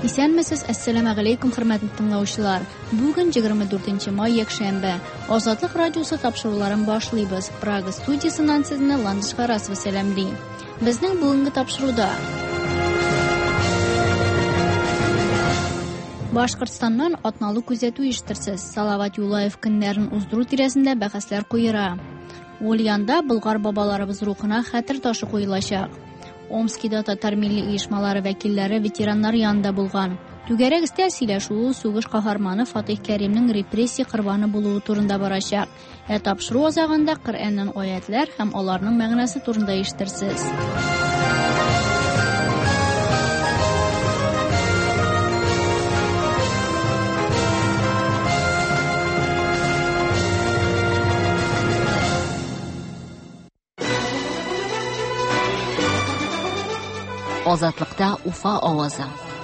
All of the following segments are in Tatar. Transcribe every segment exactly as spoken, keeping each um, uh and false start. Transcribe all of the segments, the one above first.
Исәнмесез, әссәламу алейкум, хөрмәтле тыңлаучылар. Бүген егерме дүртенче май якшәмбе. Азатлык радиосы тапшыруларын башлыйбыз. Прага студиясыннан сезне Ландыш Харасова сәламли. Безнең бүгенге тапшыруда Башкортстаннан атналу күзәтү ишеттерсез. Салават Юлаев көннәрен уздыру тирәсендә бәхәсләр куера. Ульяндә Болгар бабаларыбыз рухына хәтер ташы куелачак. Омскида татар милли оешмалары вәкилләре ветераннар янында булган. Түгәрәк сөйләшү сугыш каһарманы Фатих Кәримнең репрессия корбаны булуы турында барачак. Ә тапшыру азагында Коръәннән аятлар һәм аларның мәгънәсе турында ишеттерсез. Азатлыкта Уфа авазы.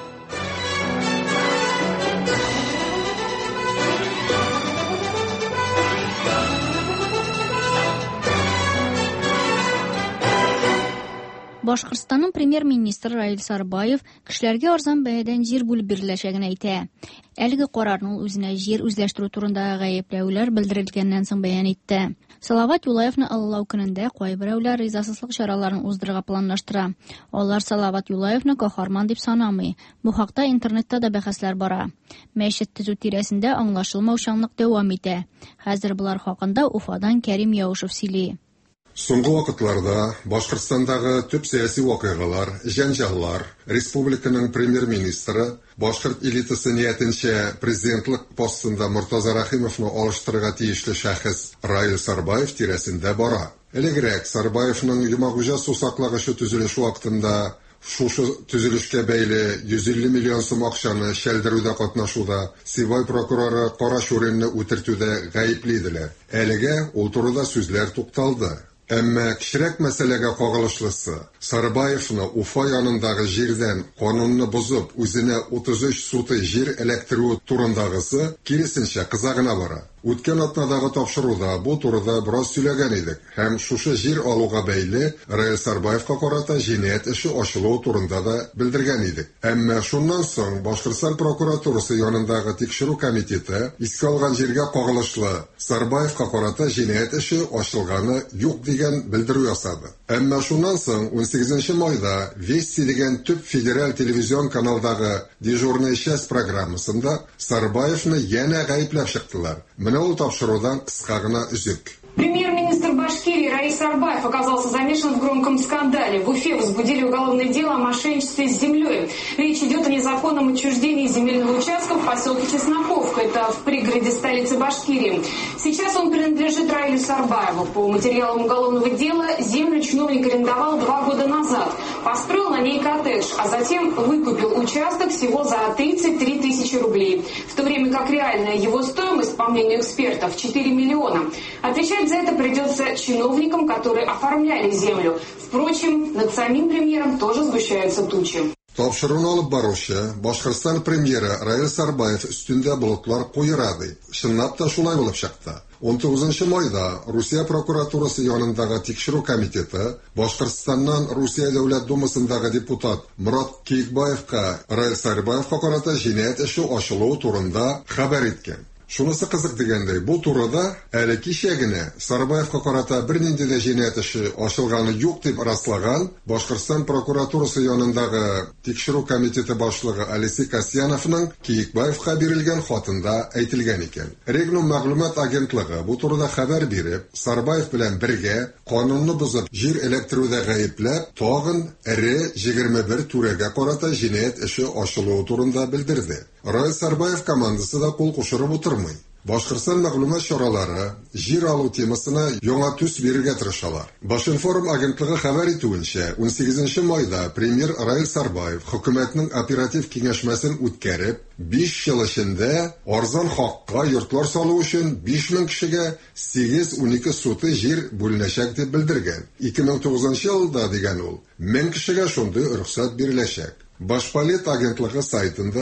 Башкортстанның премьер-министры Раил Сарбаев кешеләргә арзан бәядән җир бүлеп биреләчәген әйтә. Әлеге карарның үзенә җир үзләштерү турындагы гаепләүләр белдерелгәннән соң бәян итте. Салават Юлаевны аллау көнендә кайберәүләр ризасызлык чараларын уздырырга планлаштыра. Алар Салават Юлаевны каһарман дип санамый. Бу хакта интернетта да бәхәсләр бара. Мәчет төзү тирәсендә аңлашылмаучанлык дәвам итә. Хәзер булар хакында Уфадан Кәрим Яушев сөйли. Соңгы вакытларда Башкортстандагы төп сәяси вакыйгалар, җәнҗаллар, республиканың премьер-министры Башкорт элитасы ниятенчә президентлык постында Муртаза Рахимовны алыштырырга тиешле шәхес Раил Сарбаев тирәсендә бара. Элегрәк Сарбаевның Юмагуҗа сусаклагычы төзелеш вакытында шушы төзелешкә бәйле йөз илле миллион сум акчаны шәлдерүдә катнашуда Сибай прокуроры Кара Шуринны үтертүдә гаеплидиләр. Әлегә ул турыда сүзләр тукталды. Әмма кичерәк мәсьәләгә кагылышлысы Сарбаевны Уфа янындагы җирдән канунны бозып үзенә утыз өч суты җир электрүү турындагысы киресенчә кызагына бара. Үткән атнадагы тапшыруда бу турыда бераз сөйләгән идек һәм шушы җир алуга бәйле Раил Сарбаевка карата җинаять эше ачылу турында да белдергән идек. Әмма шуннан соң Башкортстан прокуратурасы янындагы тикшерү комитеты искә алган җиргә кагылышлы Сарбаевка карата җинаять эше ачылганы юк дигән белдерү ясады. Әмма шуннан соң он сигезенче майда Вести дигән төп федераль телевизион каналдагы дежурная часть программасында Сарбаевны янә гаепләп чыктылар. Менә ул тапшырудан кыска гына үзек. Премьер-министр Башкирии Раил Сарбаев оказался замешан в громком скандале. В Уфе возбудили уголовное дело о мошенничестве с землей. Речь идет о незаконном отчуждении земельного участка в поселке Чесноковка. Это в пригороде столицы Башкирии. Сейчас он принадлежит Раилю Сарбаеву. По материалам уголовного дела землю чиновник арендовал два года назад. Построил на ней коттедж, а затем выкупил участок всего за тридцать три тысячи рублей. В то время как реальная его стоимость, по мнению экспертов, четыре миллиона. Отвечать за это придется чиновникам, которые оформляли землю. Впрочем, над самим премьером тоже сгущаются тучи. Тапшыруны алып баручы Башкортстан премьеры Раил Сарбаев өстендә болытлар куйрады. Чынлап та шулай булып чыкты. он тугызынчы майда Русия прокуратурасы янындагы тикшерү комитеты Башкортстаннан Русия дәүләт думасындагы депутат Мурат Кийикбаевка Раил Сарбаевка карата җинаять эше ачылу турында хәбәр иткән. Шунысы кызык дигәндәй, бу турыда әле кичә генә Сарбаевка карата бернинди дә җинаять эше ачылганы юк дип раслаган Башкортстан прокуратурасы янындагы тикшерү комитеты башлыгы Алексей Касьяновның Кийикбаевка бирелгән хатында әйтелгән икән. Регнум мәгълүмат агентлыгы бу турыда хәбәр биреп, Сарбаев белән бергә канунны бозып җир электрүдә гаепләп, тагын эре егерме бер түрәгә карата җинаять эше ачылу турында белдерде. Раил Сарбаев командасы да кул кушырып утырмый. Башкортстан мәгълүмат чаралары җир алу темасына яңа төс бирергә тырышалар. Башинформ агентлыгы хәбәр итүенчә, он сигезенче майда премьер Раил Сарбаев хөкүмәтнең оператив киңәшмәсен үткәреп, биш ел эчендә арзан хакка йортлар салу өчен биш мең кешегә сигез-унике суты җир бүленәчәк дип белдергән. ике мең тугызынчы елда дигән ул, мең кешегә шундый рөхсәт биреләчәк. Башполит агентлыгы сайтында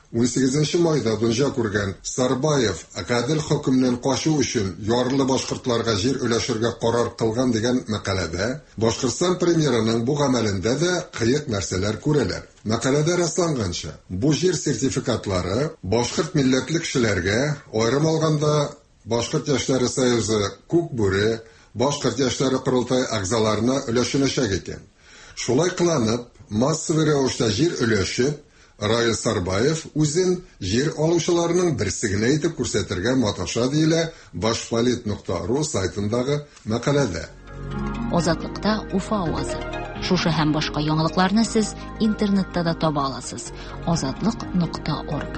он сигезенче майда дөнья күргән Сарбаев гадел хөкемнән качу өчен ярлы башкортларга җир өләшергә карар кылган дигән мәкаләдә Башкортстан премьерының бу гамәлендә дә кыек нәрсәләр күрәләр. Мәкаләдә расланганча, бу җир сертификатлары башкорт милләтле кешеләргә, аерым алганда Башкорт яшьләре союзы Күкбүре, Башкорт яшьләре курултай әгъзаларына өләшенәчәк икән. Шулай кыланып, массовый рәвештә җир өләшеп, Раил Сарбаев үзен җир алучыларның берсегенә итеп күрсәтергә маташа диелә башполит нокта ру сайтындагы мәкаләдә. Азатлыкта Уфа авазы. Шушы һәм башка яңалыкларны сез интернетта да таба аласыз. азатлык нокта орг.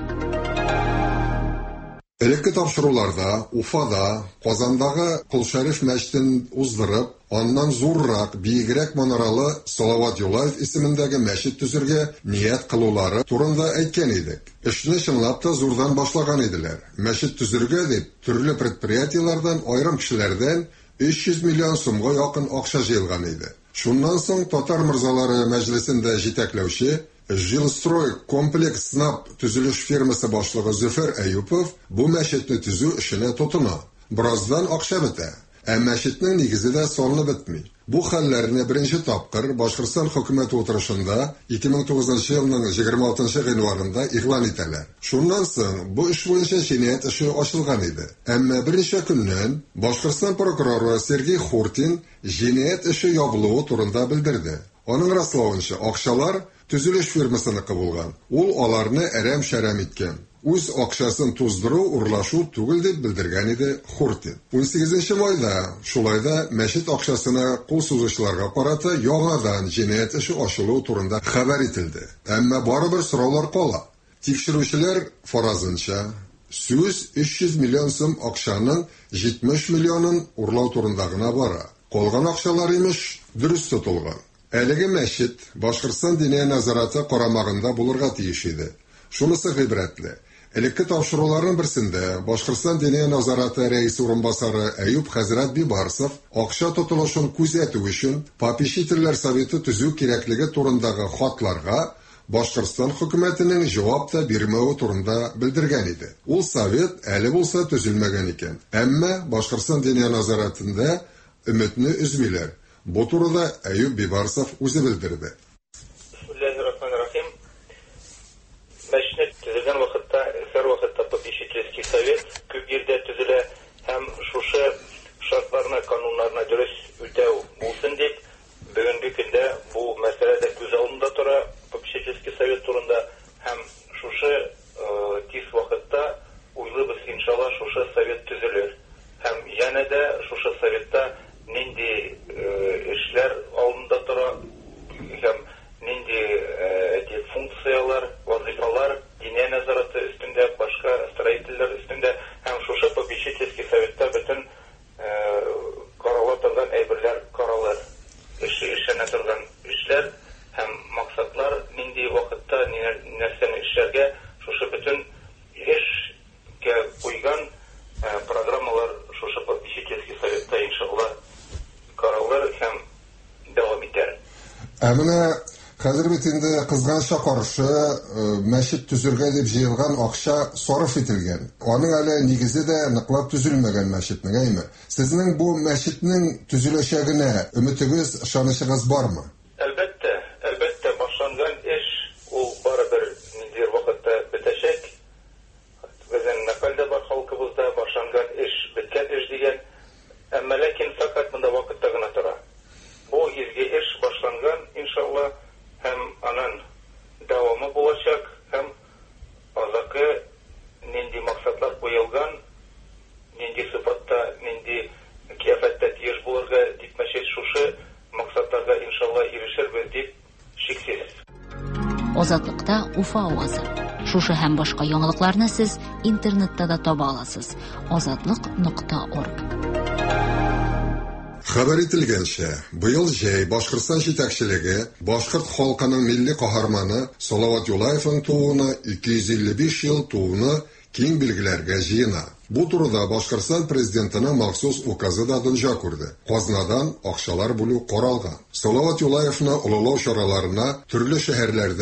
Элекке тапшыруларда Уфада, Казандагы Кулшариф мәчетен уздырып, аннан зуррак, биегрәк манаралы Салават Юлаев исемендәге мәчет төзергә ният кылулары турында әйткән идек. Эшне чынлап та зурдан башлаган иделәр. Мәчет төзергә дип төрле предприятиеләрдән, аерым кешеләрдән өч йөз миллион сумга якын акча җыелган иде. Шуннан соң Татар мырзалары мәҗлесендә җитәкләүче Жилстрой комплекс СНАП төзелеш фирмасы башлыгы Зөфәр Әюпов бу мәчетне төзү эшенә тотына. Бираздан акча бетә, ә мәчетнең нигезе дә санлы бетми. Бу хәлләрне беренче тапкыр Башкортстан хөкүмәт утырышында ике мең тугызынчы елның егерме алтынчы гыйнварында игълан итәләр. Шуннан соң бу эш буенча җинаять эше ачылган иде. Әмма берничә көннән Башкортстан прокуроры Сергей Хуртин җинаять эше ябылуы турында белдерде. Аның раславынча, акчалар төзелеш фирмасыныкы булган. Ул аларны әрәм-шәрәм иткән. Үз акчасын туздыру урлашу түгел дип белдергән иде Хуртин. он сигезенче майда шулайда мәчет акчасына кул сузучыларга карата яңадан җинаять эше ачылу турында хәбәр ителде. Әмма барыбер сораулар кала. Тикшерүчеләр фаразынча, сүз өч йөз миллион сум акчаның җитмеш миллионын урлау турында гына бара. Калган акчалар имеш дөрес тотылган. Әлеге мәчет Башкортстан диния назараты карамагында булырга тиеш иде. Шунысы гыйбрәтле. Элекке тапшыруларның берсендә Башкортстан диния назараты рәисе урынбасары Әюп хәзрәт Бибарсов акча тотылышын күзәтү өчен попечительләр советы төзү кирәклеге турындагы хатларга Башкортстан хөкүмәтенең җавап та бирмәүе турында белдергән иде. Ул совет әле булса төзелмәгән икән. Әмма Башкортстан диния назаратында өметне үзмиләр. Бу турыда Әюп Бибарсов үзе белдерде. Бисмиллахир-рахманир-рахим. Мәчет төзелгән вакытта, һәр вакытта попечительский совет күп җирдә төзелә һәм шушы шартларны, кануннарны дөрес үтәү булсын дип, бүгенге көндә бу мәсьәлә дә күз алдында тора, попечительский совет турында һәм шушы тиз вакытта уйлыйбыз, иншалла, шушы совет төзелер. Һәм янә дә шушы советта нинди эшләр алдында тора һәм нинди функциялар, вазифалар диния назараты өстендә, башка строительләр өстендә һәм шушы попечительский советта бөтен карала торган әйберләр каралыр. Эшенә торган эшләр һәм максатлар нинди вакытта нәрсәне эшләргә шушы бөтен эшкә куйган программалар шушы попечительский советта иншалла каралыр һәм дәвам итәр. Ә менә хәзер бит инде кызганча каршы мәчет төзергә дип җыелган акча сарыф ителгән. Аның әле нигезе дә ныклап төзелмәгән мәчетнең, әйме? Сезнең бу мәчетнең төзеләчәгенә өметегез, ышанычыгыз бармы? Әлбәттә, әлбәттә башланган эш ул барыбер ниндидер вакытта бетәчәк. Безнең мәкалдә бар халкыбызда башланган эш беткән эш дигән, әмма ләкин фақат монда вакытта гына тора. Бу изге эш башланган иншалла һәм аның дәвамы булачак һәм азакы нинди максатлар куелган, нинди сыйфатта, нинди кыяфәттә тиеш булырга дип мәчет шушы максатларга иншалла ирешербез дип шиксез. Азатлыкта Уфа авазы. Шушы һәм башка яңалыкларны сез интернетта да таба аласыз. азатлык нокта орг. Хәбәр ителгәнчә, быел җәй Башкортстан җитәкчелеге башкорт халкының милли каһарманы Салават Юлаевның тууына ике йөз илле биш ел тууны киң билгеләргә җыена. Бу турыда Башкортстан президентының махсус указы да дөнья күрде. Казнадан акчалар бүлү каралган. Салават Юлаевны олылау чараларына төрле шәһәрләрдә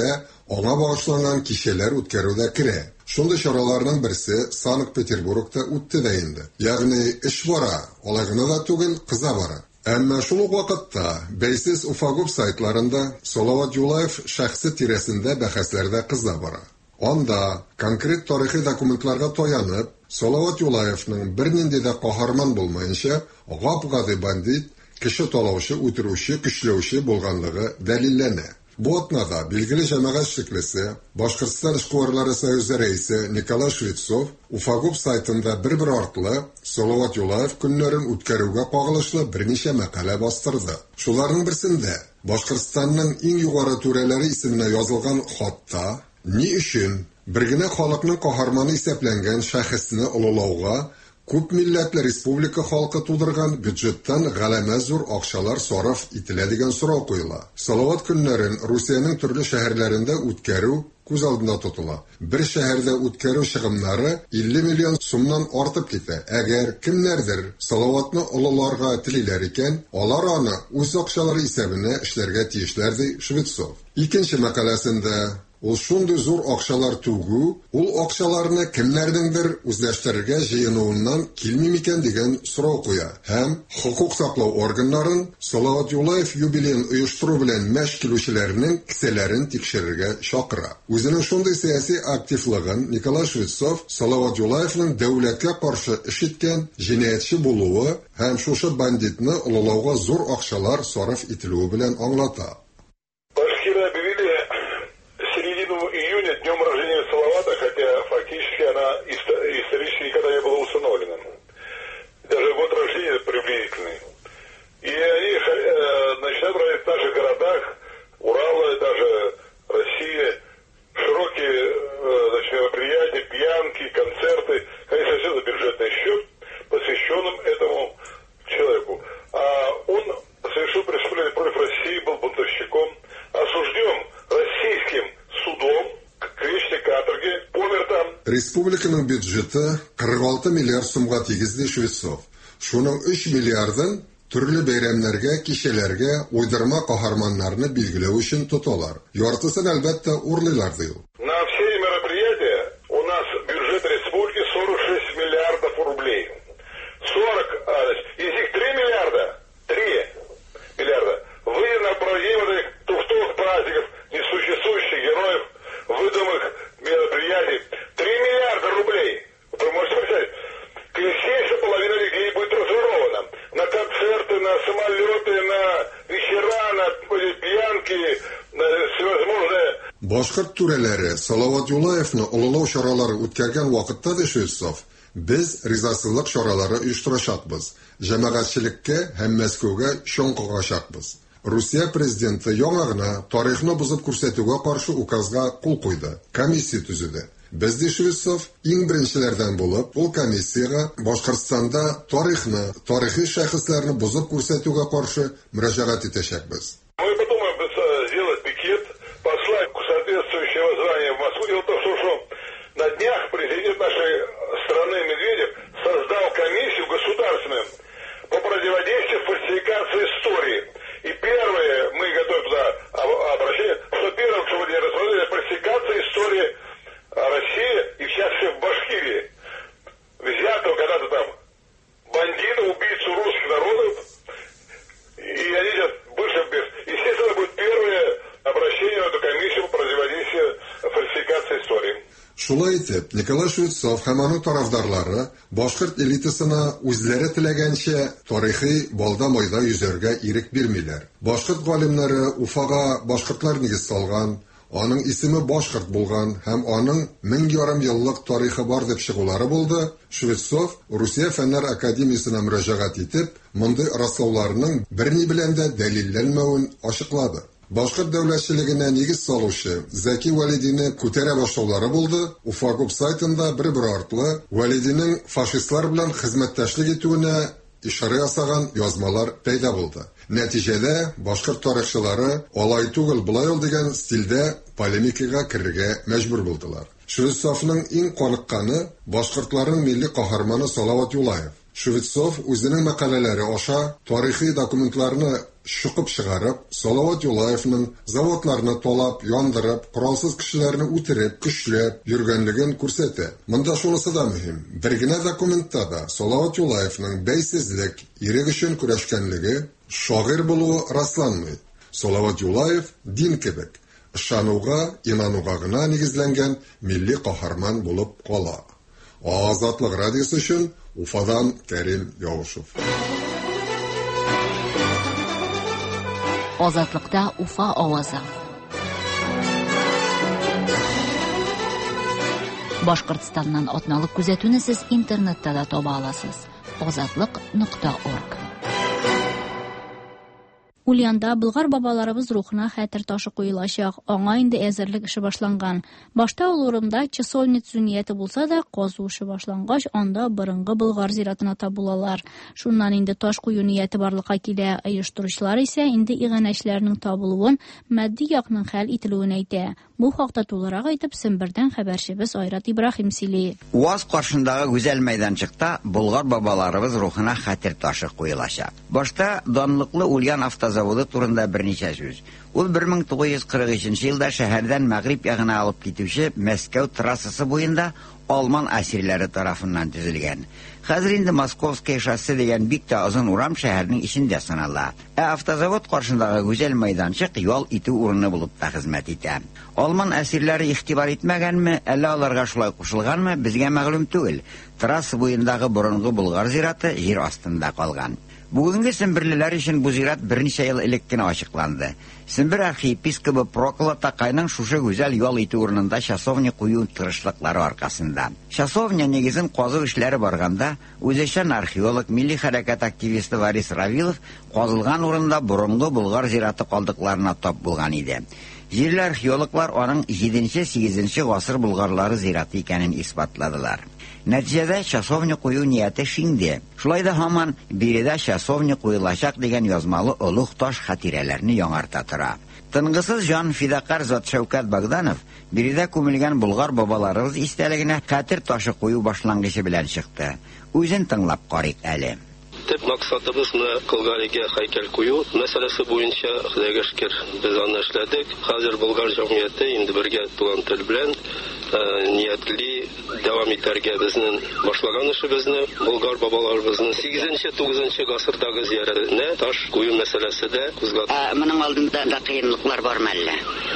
аңа багышланган кичәләр үткәрүдә керә. Шундый чараларның берсе Санкт-Петербургта үтте дә инде. Ягъни эш бара, алай гына да түгел, кыза бара. Әмма шул ук вакытта бәйсез Уфагуб сайтларында Салават Юлаев шәхсе тирәсендә бәхәсләрдә кыза бара. Анда конкрет тарихи документларга таянып, Салават Юлаевның бернинди дә каһарман булмаенча, гап-гади бандит, кеше талаучы, үтерүче, көчләүче булганлыгы дәлилләнә. Бу атнада билгеле җәмәгать шиклесе, Башкортстан эшкуарлары союзы рәисе Николай Швецов Уфагуб сайтында бер-бер артлы Салават Юлаев көннәрен үткәрүгә кагылышлы берничә мәкалә бастырды. Шуларның берсендә Башкортстанның иң югары түрәләре исеменә язылган хатта ни өчен бер генә халыкның каһарманы исәпләнгән шәхесне олылауга күп милләтле республика халкы тудырган бюджеттан галәмә зур акчалар сарыф ителә дигән сорау куела. Салават көннәрен Русиянең төрле шәһәрләрендә үткәрү күз алдында тотыла. Бер шәһәрдә үткәрү чыгымнары илле миллион сумнан артып китә. Әгәр кемнәрдер Салаватны олыларга телиләр икән, алар аны үз акчалары исәбенә эшләргә тиешләр ди Швецов. Икенче мәкаләсендә ул шундый зур акчалар түгү, ул акчаларны кемнәрдеңдер үзләштерергә җыенуыннан килми микән дигән сорау куя. Һәм хукук саклау органнарын Салават Юлаев юбилеен оештыру белән мәш килүчеләрнең кисәләрен тикшерергә чакыра. Үзенең шундый сәяси активлыгын Николай Швецов Салават Юлаевның дәүләткә каршы эш иткән җинаятьче булуы һәм шушы бандитны олылауга зур акчалар сарыф ителүе белән аңлата. Днем рождения Салавата, хотя фактически она исторически никогда не была установлена. Даже год рождения приблизительный. И они э, начинают проводить в наших городах, Урала, даже Россия, широкие э, значит, мероприятия, пьянки, концерты. Конечно, все за бюджетный счет, посвященным этому человеку. А он совершил преступление против России, был бунтовщиком, осужден российским судом, Республиканың бюджеты кырык алты миллиард сумга тигезде Швецов. Шуның өч миллиардын төрле бәйрәмнәргә, кичәләргә, уйдырма каһарманнарны билгеләү өчен тоталар. Яртысын әлбәттә урлыйлар ди ул. На все мероприятия у нас бюджет республики сорок шесть миллиардов рублей. сорок, из них три миллиарда, три миллиарда вы на проведение вот этих туфтовых праздников, несуществующих героев, выдуманных мероприятий. три миллиарда рублей. Вы можете представить? Здесь половина людей будет разворована. На концерты, на самолеты, на вечера, на пьянки, на всевозможные... Башкорт түрәләре Салават Юлаевны олылау чаралары үткәргән вакытта да Швецов, без ризасызлык чаралары оештырачакбыз. Җәмәгатьчелеккә һәм Мәскәүгә чоң кагачакбыз. Русия президенты яңа гына тарихны бузып күрсәтүгә каршы указга кул куйды. Комиссия төзеде. Без ди Швецов иң беренчеләрдән булып, ул комиссияга Башкортстанда тарихны, тарихи шәхесләрне бузып күрсәтүгә каршы мөрәҗәгать итәчәкбез. Мы подумаем сделать пикет, послать соответствующее воззвание в Москву. Дело в том, что на днях президент нашей страны Медведев создал комиссию государственную по противодействию фальсификации истории. И первое, мы готовим туда обращение, что первое, что мы рассмотрели, фальсификация истории России и в частности в Башкирии. Взятого когда-то там бандита, убийцу русских народов, и они сейчас больше без. Естественно, будет первое обращение в эту комиссию по противодействию фальсификации истории. Шулай итеп, Николай Швецов һәм аның тарафдарлары башкорт элитасына үзләре теләгәнчә тарихи балда-майда йөзәргә ирек бирмиләр. Башкорт галимнәре Уфага башкортлар нигез салган, аның исеме башкорт булган һәм аның мең ярым еллык тарихы бар дип чыгулары булды. Швецов Русия фәннәр академиясенә мөрәҗәгать итеп, мондый раслауларның берни белән дә дәлилләнмәвен ачыклады. Башкорт дәүләтчелегенә нигез салучы Зәки Валидине күтәрә башлаулары булды. Уфагуб сайтында бер-бер артлы Валидинең фашистлар белән хезмәттәшлек итүенә ишара ясаган язмалар пәйда булды. Нәтиҗәдә башкорт тарихчылары алай түгел булай ул дигән стильдә полемикага керергә мәҗбүр булдылар. Швецовның иң каныкканы башкортларның милли каһарманы Салават Юлаев. Швецов үзенең мәкаләләре аша тарихи документларны шуқып шығарып, Салават Юлаевның заводларны толап, яндырып, құралсыз кішілерні үтіріп, күшлеп, жүргенлігін көрсетті. Мұнда шунысы да mühim. Bir gina dokumentda da Салават Юлаевның бәйсізлік, ерек үшін күрәшкәнлігі, шағир болуы растланмайды. Салават Юлаев дин кебек, ышануға, инануға гына негізленген милли қаһарман болып қала. Азатлык радиосы үшін Уфадан Кәрим Яушев. Азатлыкта Уфа авазы. Башкортстаннан атналык күзәтүне сез интернетта да таба аласыз. азатлык нокта орг. Ульянда Болгар бабаларыбыз рухына хәтер ташы куелачак. Аңа инде әзерлек эше башланган. Башта ул урында часовница нияте булса да, казу эше башлангач, анда борынгы Болгар зиратына табылалар. Шуннан инде таш кую нияте барлыкка килә. Оештыручылар исә инде иганәчләрнең табылуын, матди якның хәл ителүен әйтә. Бу хакта тулырак әйтеп, Сембердән хәбәрчебез Айрат Ибраһим сөйли. Уаз каршындагы гүзәл мәйданчыкта Болгар бабаларыбыз рухына хәтер ташы куелачак. Башта данлыклы Ульян автозаводы турында берничә сүз. Ул bir ming to'qqiz yuz qirq uchinchi елда шәһәрдән мәгъриб ягына алып китүче Мәскәү трассасы буенда Алман әсирләре тарафыннан төзелгән. Хәзер инде Московское шоссе дигән бик тә озын урам шәһәрнең ичендә санала. Ә автозавод каршындагы гүзәл мәйданчык ял итү урыны булып та хезмәт итә. Алман әсирләре игътибар итмәгәнме, әллә аларга шулай кушылганмы, безгә мәгълүм түгел. Трасса буендагы борынгы Болгар зираты җир астында калган. Бүгенге Семберлеләр өчен бу зират берничә ел элек кенә ачыкланды. Сембер архиепископы Прокла Такайның шушы гүзәл ял итү урынында часовня кую тырышлыклары аркасында. Часовня негезен казу эшләре барганда, үзешчән археолог, милли хәрәкәт активисты Варис Равилов казылган урында борынгы Болгар зираты калдыкларына тап булган иде. Җирле археологлар аның җиденче-сигезенче гасыр болгарлары зираты икәнен исбатладылар. Нәтиҗәдә часовня кую нияте шинде. Шулай да һаман биредә часовня куелачак дигән язмалы олуг таш хатирәләрне яңарта тора. Тынгысыз жан фидакар зат Шәүкәт Богданов биредә күмелгән Болгар бабаларыбыз истәлегенә хәтер ташы кую башлангычы белән чыкты. Үзен тыңлап карыйк әле. Төп максатыбыз менә Кылгаригә һәйкәл кую мәсьәләсе буенча Худайга шөкер без аны эшләдек. Хәзер Болгар җәмгыяте инде бергә туган тел белән ниятли дәвам итәргә безнең башлаган эшебезне Болгар бабаларыбызның сигезенче-тугызынчы гасырдагы зиярәтенә таш кую мәсьәләсе дә кузгатты. Моның алдында да кыенлыклар бармы әллә?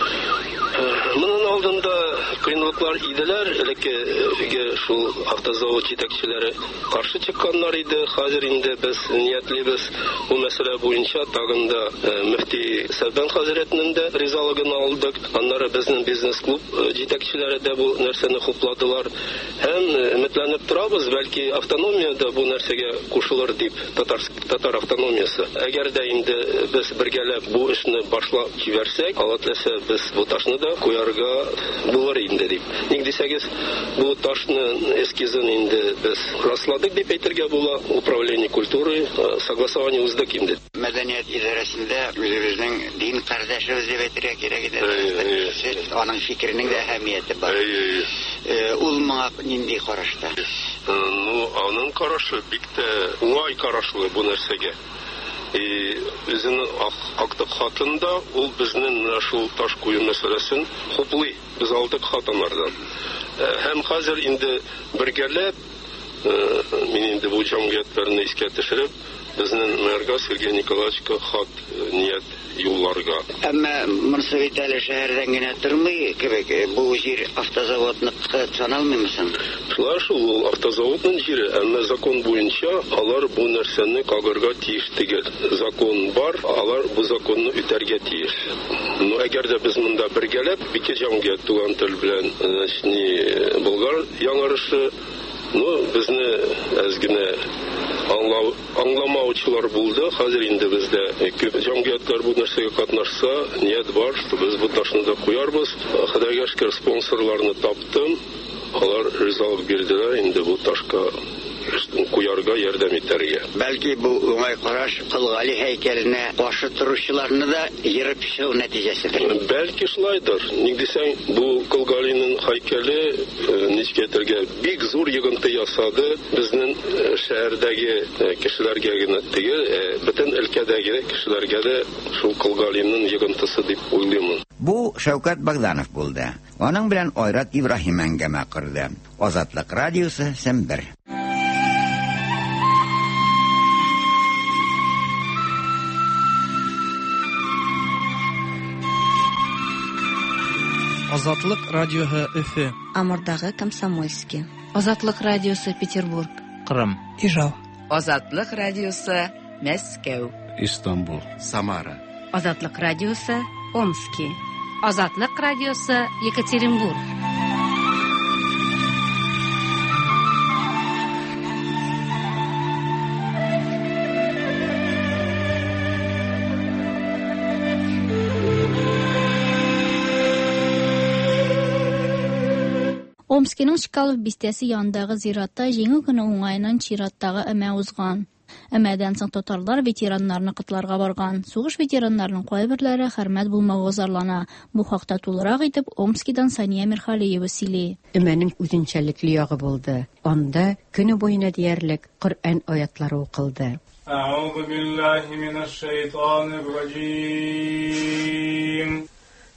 Моның алдында кыенлыклар иделәр, элекке шул автозавод җитәкчеләре каршы чыкканнар иде. Хәзер инде без ниятлибез бу мәсьәлә буенча тагын да мөфти Сәлбан хәзрәтнең дә ризалыгын алдык. Аннары безнең бизнес-клуб җитәкчеләре дә бу нәрсәне хупладылар. Һәм өметләнеп торабыз, бәлки автономия да бу нәрсәгә кушылыр дип, татар татар автономиясы. Әгәр дә инде без бергәләп бу эшне башлап җибәрсәк, аллаһ без бу ташны куярга булыр инде дип. Ник дисәгез, бу ташны эскизын инде без расладык дип әйтергә була. Управление культуры согласование уздык инде. Мәдәният идарәсендә үзебезнең дин кардәшебез дип әйтергә кирәк иде. Аның фикеренең дә әһәмияте бар. Ул моңа нинди карашта? Ну, аның карашы бик тә уңай карашлы бу нәрсәгә. Үзенең актык хатында ул безнең шул таш кую мәсьәләсен хуплый. Без алдык хатыннардан. Һәм хәзер инде бергәләп мин инде бу җәмгыятьләрне искә төшереп, безнең мэрга Сергей Николаевичка хат ният юлларга. Әмма монысы бит әле шәһәрдән генә тормый кебек. Бу җир автозаводныкы саналмыймы соң? Шулай шул автозаводның җире, әмма закон буенча алар бу нәрсәне кагырга тиеш түгел. Закон бар, алар бу законны үтәргә тиеш. Ну, әгәр дә без монда бергәләп, ике җәмгыять туган тел белән ни Болгар яңарышы, ну, безне әзгенә аңлау аңламаучылар булды. Хәзер инде бездә күп җәмгыятьләр бу нәрсәгә катнашса, ният бар, без бу ташны да куярбыз. Худайга шөкер спонсорларны таптым. Алар ризалык бирделәр инде бу ташка куярга ярдәм итәргә. Бәлки бу уңай караш Кылгали һәйкәленә каршы торучыларны да йырып чыгу нәтиҗәседер. Бәлки шулайдыр. Ник дисәң, бу Кылгалиның һәйкәле ничек әйтергә бик зур йогынты ясады. Безнең шәһәрдә өлкәдәге кешеләргә генә түгел, бөтен өлкәдәге кешеләргә дә шул кылгалимның йогынтысы дип уйлыйм. Бу Шәүкәт Богданов булды. Аның белән Айрат Ибраһим әңгәмә кырды. Азатлык радиосы Сембер. Азатлык радиоһы Өфе. Амурдагы Комсомольский. Азатлык радиосы Петербург. Кырым. Ижау. Азатлык радиосы Мәскәү. Истанбул. Самара. Азатлык радиосы Омский. Азатлык радиосы Екатеринбург. Омскиның Чкалов бистәсе янындагы зиратта җиңү көне уңайыннан чираттагы әмә узган. Әмәдән соң татарлар ветераннарны котларга барган. Сугыш ветераннарының кайберләре хөрмәт булмауга зарлана. Бу хакта тулырак итеп Омскидан Сания Мирхалиева сөйли. Әмәнең үзенчәлекле ягы булды. Анда көне буена диярлек Коръән аятлары укылды. Аузу биллаһи минаш шайтанир раҗим.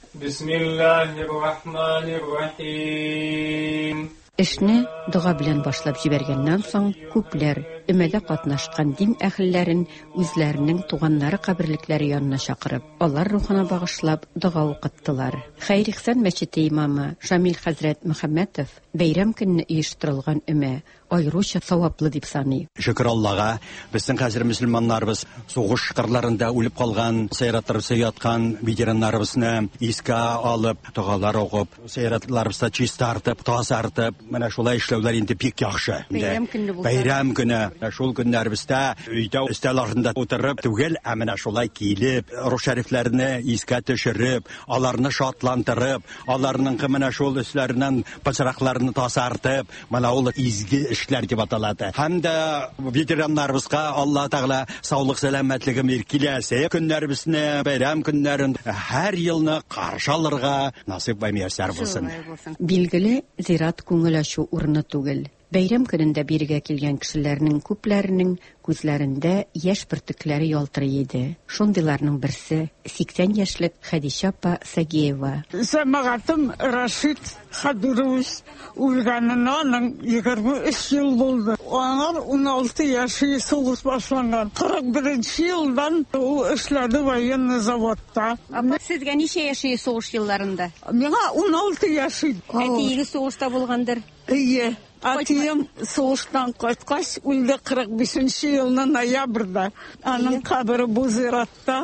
Бисмиллаһир-рахманир-рахим. Эшне дуга белән башлап җибәргәннән соң күпләр өмәдә катнашкан дин әһелләрен үзләренең туганнары каберлекләре янына чакырып, алар рухына багышлап дуга укыттылар. Хәйр-ихсан мәчете имамы Шамил хәзрәт Мөхәммәтов бәйрәм көнне оештырылган өмә айруча саваплы дип саный. Шөкер Аллага, безнең хәзер мөселманнарыбыз сугыш кырларында үлеп калган, сайратларда яткан ветераннарыбызны искә алып, дугалар укып, сайратларыбызда чистартып, тазартып, менә шулай эшләүләр инде бик яхшы. Бәйрәм көнне булса. Бәйрәм көне, шул көннәребездә өйдә өстәл артында утырып түгел, ә менә шулай килеп, рух шәрифләрне искә төшереп, аларны шатландырып, аларның менә шул өсләреннән пычракларны тазартып, менә ул изге эшләр дип аталады. Һәм дә ветераннарыбызга Алла Тәгалә саулык сәламәтлеге миркиләсе, көннәребезне, бәйрәм көннәрен һәр елны каршы алырга насыйп ва миясәр булсын. Билгеле, зират күңел ачу урыны түгел. Бәйрәм көнендә биргә килгән кешеләрнең күпләренең күзләрендә яшь бөртекләре ялтырый иде. Шундыйларның берсе сиксән яшьлек Хәдичә апа Сагиева. Сәмәгатым Рашид Хадурович үлгәненнән егерме өч ел булды. Аңар уналты яши сугыш башланган. кырык беренче елдан ул эшләде военный заводта. Сезгә ничә яши сугыш елларында? Миңа уналты яши. Әтиегез сугышта булгандыр. Ие. Атием сугыштан кайткач үлде кырык бишенче елны ноябрьдә. Аның кабыры бу зиратта.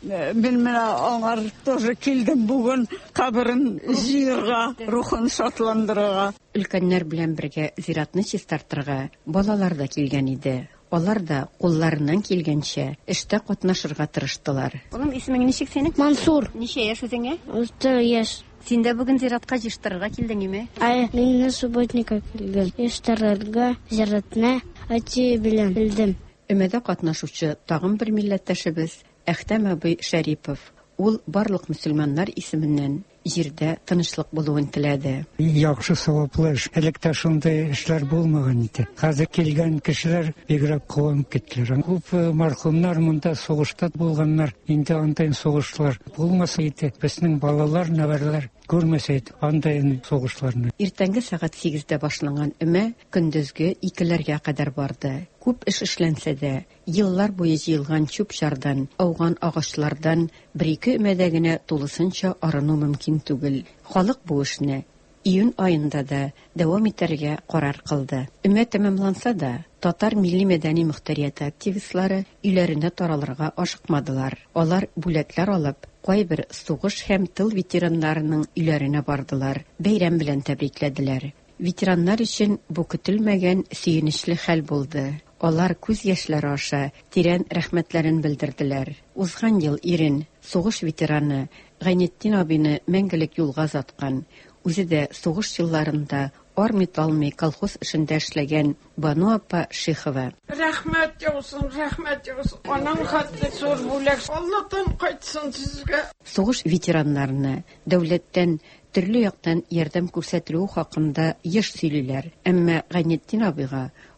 Мен менә аңар тоже килдем бүген кабырын җыярга, рухын шатландырырга. Өлкәннәр белән бергә зиратны чистартырга балалар да килгән иде. Алар да кулларыннан килгәнчә эштә катнашырга тырыштылар. Улым, исемең ничек синең? Мансур. Ничә яшь үзеңә? Устыр яшь. Син дә бүген зиратка җыштырырга килдеңме? Ай, мин субботника килдем. Җыштырырга зиратны ати белән килдем. Өмәдә катнашучы тагын бер милләттәшебез Әхтәм абый Шәрипов. Ул барлык мөселманнар исеменнән җирдә тынычлык булуын теләде. Яхшы саваплы эш. Электә шундый эшләр булмаган иде. Хәзер килгән кешеләр бигрәк куанып киттеләр. Күп мәрхүмнәр монда сугышта булганнар. Инде андай сугышлар булмаса иде, безнең балалар, нәвәрләр күрмәсә иде андай сугышларны. Иртәнге сәгать сигездә башланган өмә көндезге икеләргә кадәр барды. Күп эш эшләнсә дә, еллар буе җыелган чүп-чардан, ауган агачлардан бер-ике өмәдә генә тулысынча арыну мөмкин түгел. Халык бу эшне июнь айында да дәвам итәргә карар кылды. Өмә тәмамланса да, татар милли мәдәни мөхтәрияте активистлары өйләренә таралырга ашыкмадылар. Алар бүләкләр алып, кайбер сугыш һәм тыл ветераннарының өйләренә бардылар, бәйрәм белән тәбрикләделәр. Ветераннар өчен бу көтелмәгән сөенечле хәл булды. Алар күз яшьләре аша тирән рәхмәтләрен белдерделәр. Узган ел ирен, сугыш ветераны Гайнетдин абыйны мәңгелек юлга заткан, үзе дә сугыш елларында армый-талмый колхоз эшендә эшләгән Бану апа Шихова. Рәхмәт яусын, рәхмәт яусын. Аның хәтле зур бүләк. Аллаһтан кайтсын сезгә. Сугыш ветераннарны дәүләттән төрле яктан ярдәм күрсәтелү хакында еш сөйлиләр. Әмма Гайнетдин абыйга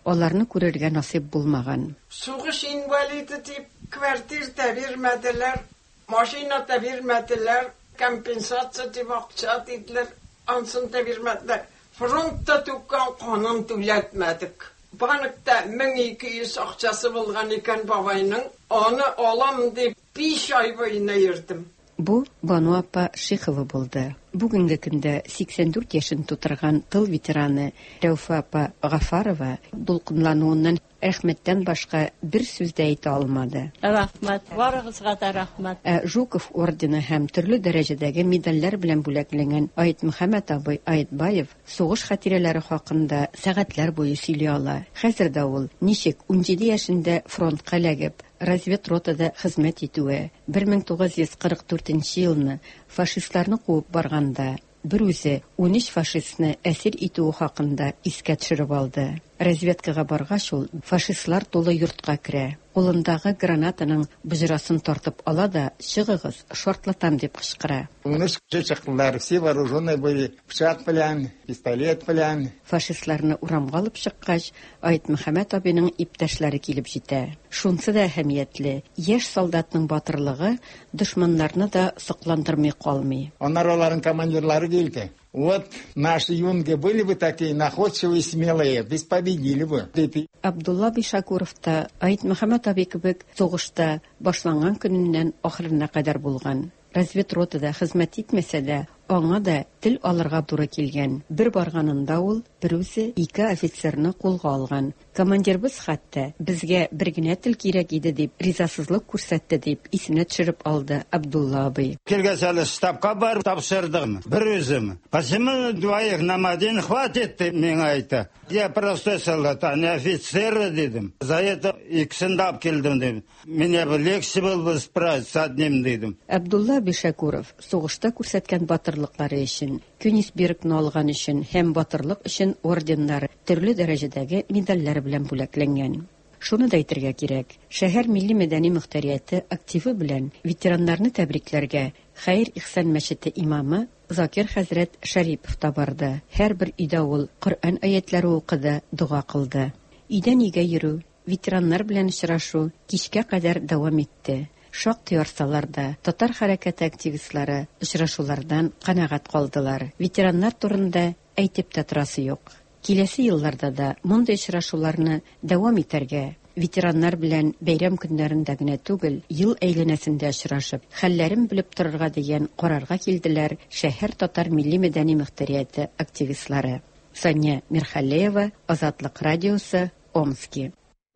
аларны күрергә насыйп булмаган. Сугыш инвалиды дип квартира да бирмәделәр, машина да бирмәделәр, компенсация дип акча диделәр, ансын да бирмәделәр. Фронтта туккан канын түләтмәдек. Банкта мең ике йөз акчасы булган икән бабайның, аны алам дип биш ай буена йөрдем. Бу Бану апа Шихова булды. Бүгенге көндә сиксән дүрт яшен тутырган тыл ветераны Рәүфә апа Гафарова дулкынлануыннан рәхмәттән башка бер сүз дә әйтә алмады. Рәхмәт, барыгызга да рәхмәт. Ә Жуков ордены һәм төрле дәрәҗәдәге медальләр белән бүләкләнгән Айт Мөхәммәд абый Айтбаев сугыш хатирәләре хакында сәгатьләр буе сөйли ала. Хәзер дә ул ничек унҗиде яшендә фронтка ләгеп разведротада хезмәт итүе, бер мең тугыз йөз кырык дүртенче елны фашистларны куып барганда бер үзе ун өч фашистны әсир итүе хакында искә төшереп алды. Разведкага баргач ул фашистлар тулы йортка керә. Кулындагы гранатаның бөҗрасын тартып ала да чыгыгыз, шартлатам дип кычкыра. Уныш чыктылар, все вооруженные были, пышак белән, пистолет белән. Фашистларны урамга алып чыккач, Айт Мөхәммәд абыйның иптәшләре килеп җитә. Шунсы да әһәмиятле. Яшь солдатның батырлыгы дошманнарны да сокландырмый калмый. Аннары аларның командирлары килде. Вот наши юнги были бы такие находчивые и смелые, без победили бы. Абдулла Бишакуров та Айт Мөхәммәд абый кебек сугышта башланган көннән ахырына кадәр булган. Разведротада хезмәт итмәсә дә, аңа да тел алырга туры килгән. Бер барганында ул бер үзе ике офицерны кулга алган. Командирбыз хәтта безгә бер генә тел кирәк иде дип ризасызлык күрсәтте дип исенә төшереп алды Абдулла абый. Киргәсәле штабка бар тапшырдым. Бер үзем. Почему двоих нам один хватит, миңа әйтә. Я просто солдат, а не офицер дидем. За это икесендә алып килдем дидем. Меня бы легче было бы справиться с одним дидем. Абдулла Бишакуров сугышта күрсәткән батырлыклары өчен, Көнисбергны алган өчен һәм батырлык өчен орденнар, төрле дәрәҗәдәге медальләр белән бүләкләнгән. Шуны да әйтергә кирәк. Шәһәр милли мәдәни мөхтәрияте активы белән ветераннарны тәбрикләргә Хәйр-Ихсан мәчете имамы Закир хәзрәт Шәрипов та барды. Һәрбер өйдә ул Коръән аятләре укыды, дуга кылды. Өйдән өйгә йөрү, ветераннар белән очрашу кичкә кадәр дәвам итте. Шактый арсалар да татар хәрәкәте активистлары очрашулардан канәгать калдылар. Ветераннар турында әйтеп тә торасы юк. Киләсе елларда да мондый очрашуларны дәвам итәргә, ветераннар белән бәйрәм көннәрендә генә түгел, ел әйләнәсендә очрашып, хәлләрен белеп торырга дигән карарга килделәр шәһәр татар милли мәдәни мөхтәрияте активистлары. Сания Мирхалеева, Азатлык радиосы, Омский.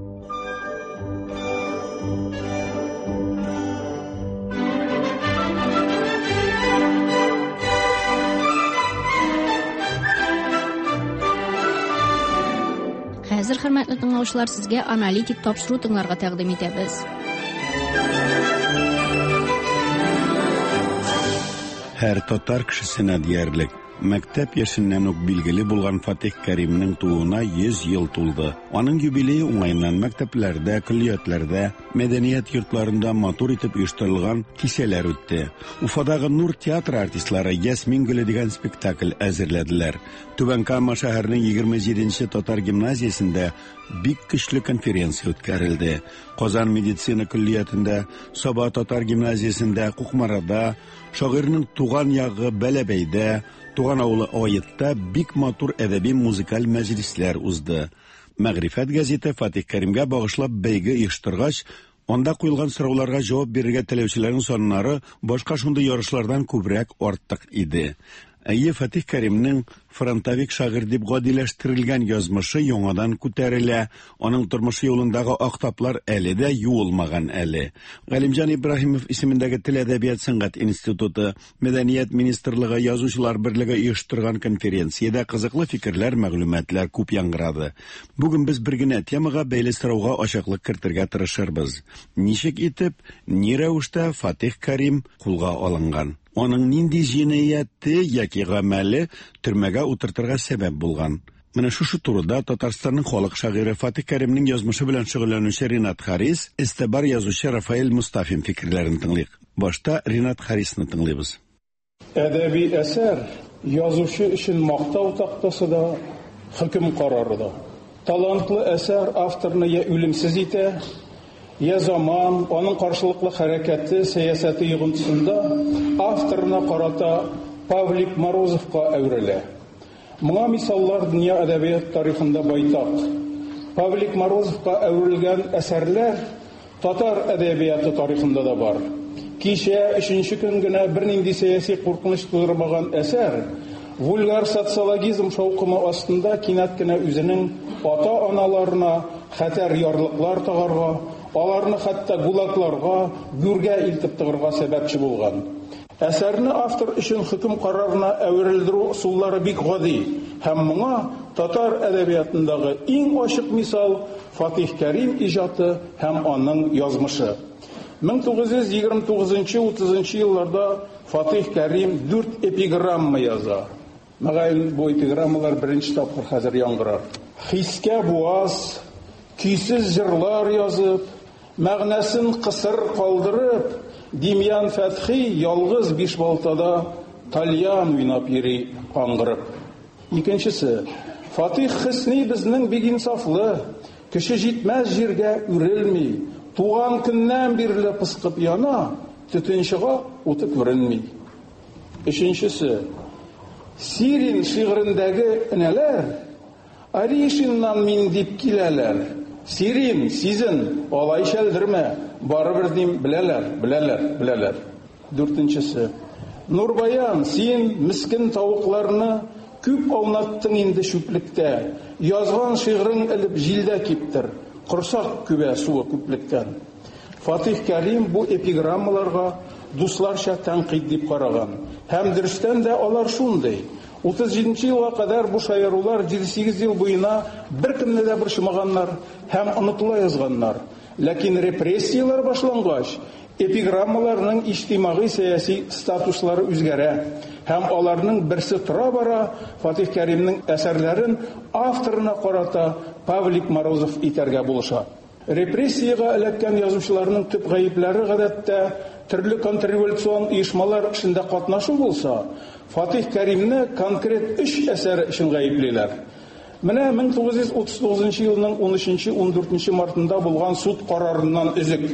Хәзер, хөрмәтле тыңлаучылар, сезгә аналитик тапшыру тыңларга тәкъдим итәбез. Һәр татар кешесенә диярлек мәктәп яшеннән үк билгеле булган Фатих Кәримнең тууына йөз ел тулды. Аның юбилее уңайыннан мәктәпләрдә, көллиятләрдә, мәдәният йортларында матур итеп оештырылган кичәләр үтте. Уфадагы Нур театры артистлары Ясмин гөле дигән спектакль әзерләделәр. Түбән Кама шәһәренең егерме җиденче татар гимназиясендә бик көчле конференция үткәрелде. Казан медицина көллиятендә, Саба татар гимназиясендә, Кукмарада, шагыйрьнең туган ягы Бәләбәйдә, туган авылы Аетта бик матур әдәби музыкаль мәҗлесләр узды. Мәгърифәт газеты Фатих Кәримгә багышлап бәйге оештыргач, анда куелган сорауларга җавап бирергә теләүчеләрнең саннары башка шундый ярышлардан күбрәк артык иде. Әйе, Фатих Кәримнең фронтовик шагыйрь дип гадиләштерелгән язмышы яңадан күтәрелә, аның тормышы юлындагы актаплар әле дә юылмаган әле. Галимҗан Ибраһимов исемендәге Тел әдәбият сәнгать институты, Мәдәният министрлыгы, Язучылар берлеге оештырган конференциядә кызыклы фикерләр, мәгълүматлар күп яңгырады. Бүген без бер генә темага бәйле сорауга ачыклык кертергә тырышырбыз. Ничек итеп, ни рәвештә Фатих Кәрим кулга алынган? Аның нинди җинаяте яки гамәле төрмәгә утыртырга сәбәп булган? Менә шушы турыда Татарстанның халык шагыйре Фатих Кәримнең язмышы белән шөгыльләнүче Ринат Харис, истебар язучы Рафаэль Мустафин фикерләрен тыңлыйк. Башта Ринат Харисны тыңлыйбыз. Әдәби әсәр язучы өчен мактау тактасы да, хөкем карары да. талантлы әсәр авторны я үлемсез итә, я заман, аның каршылыклы хәрәкәте, сәясәте йогынтысында авторына карата Павлик Морозовка әверелә. Моңа мисаллар дөнья әдәбият тарихында байтак. Павлик Морозовка әверелгән әсәрләр татар әдәбияты тарихында да бар. Кичә өченче көн генә бернинди сәяси куркыныч тудырмаган әсәр вульгар социологизм шаукымы астында кинәт кенә үзенең ата-аналарына хәтәр ярлыклар тагарга, аларны хәтта гулагларга, гүргә илтеп тыгырга сәбәпче булган. Әсәрне автор өчен хөкем карарына әверелдерү усуллары бик гади, һәм моңа татар әдәбиятындагы иң ачык мисал Фатих Кәрим иҗаты һәм аның язмышы. мең тугыз йөз егерме тугызынчы - утызынчы елларда Фатих Кәрим дүрт эпиграмма яза. Мәгәлен бу эпиграммалар беренче тапкыр хәзер яңгырар. Хискә буаз, көйсез җырлар язып, мәгънәсен кысыр калдырып, Демьян Фәтхи ялгыз биш балтада тальян уйнап йөри каңгырып. Икенчесе, Фатих Хөсни безнең бик инсафлы, кеше җитмәс җиргә үрелми, туган көннән бирле пыскып яна, төтен чыга, уты күренми. Өченчесе, Сирин шигырендәге энәләр Аришиннан мин дип киләләр. Сирин, сизен, алай шәлдермә, барыбер дим беләләр, беләләр, беләләр. Дүртенчесе, Нурбаян, син мискин тавыкларны күп аунаттың инде шүплектә, язган шигырың элеп җилдә киптер, корсак күбә суы күплектән. Фатих Кәрим бу эпиграммаларга дусларча тәнкыйть дип караган. Һәм дөрестән дә алар шундый. утыз җиденче елга кадәр бу шаярулар җиде-сигез ел буена беркемне дә борчымаганнар һәм онытыла язганнар. Ләкин репрессиялар башлангач, эпиграммаларның иҗтимагый сәяси статуслары үзгәрә һәм аларның берсе тора бара Фатих Кәримнең әсәрләрен авторына карата Павлик Морозов итәргә булыша. Репрессиягә эләккән язучыларның төп гаепләре гадәттә төрле контрреволюцион оешмалар эшендә катнашу булса, Фатих Кәримне конкрет өч әсәре өчен гаеплиләр. Менә мең тугыз йөз утыз тугызынчы елның унөченче - ундүртенче мартында булган суд карарыннан өзек.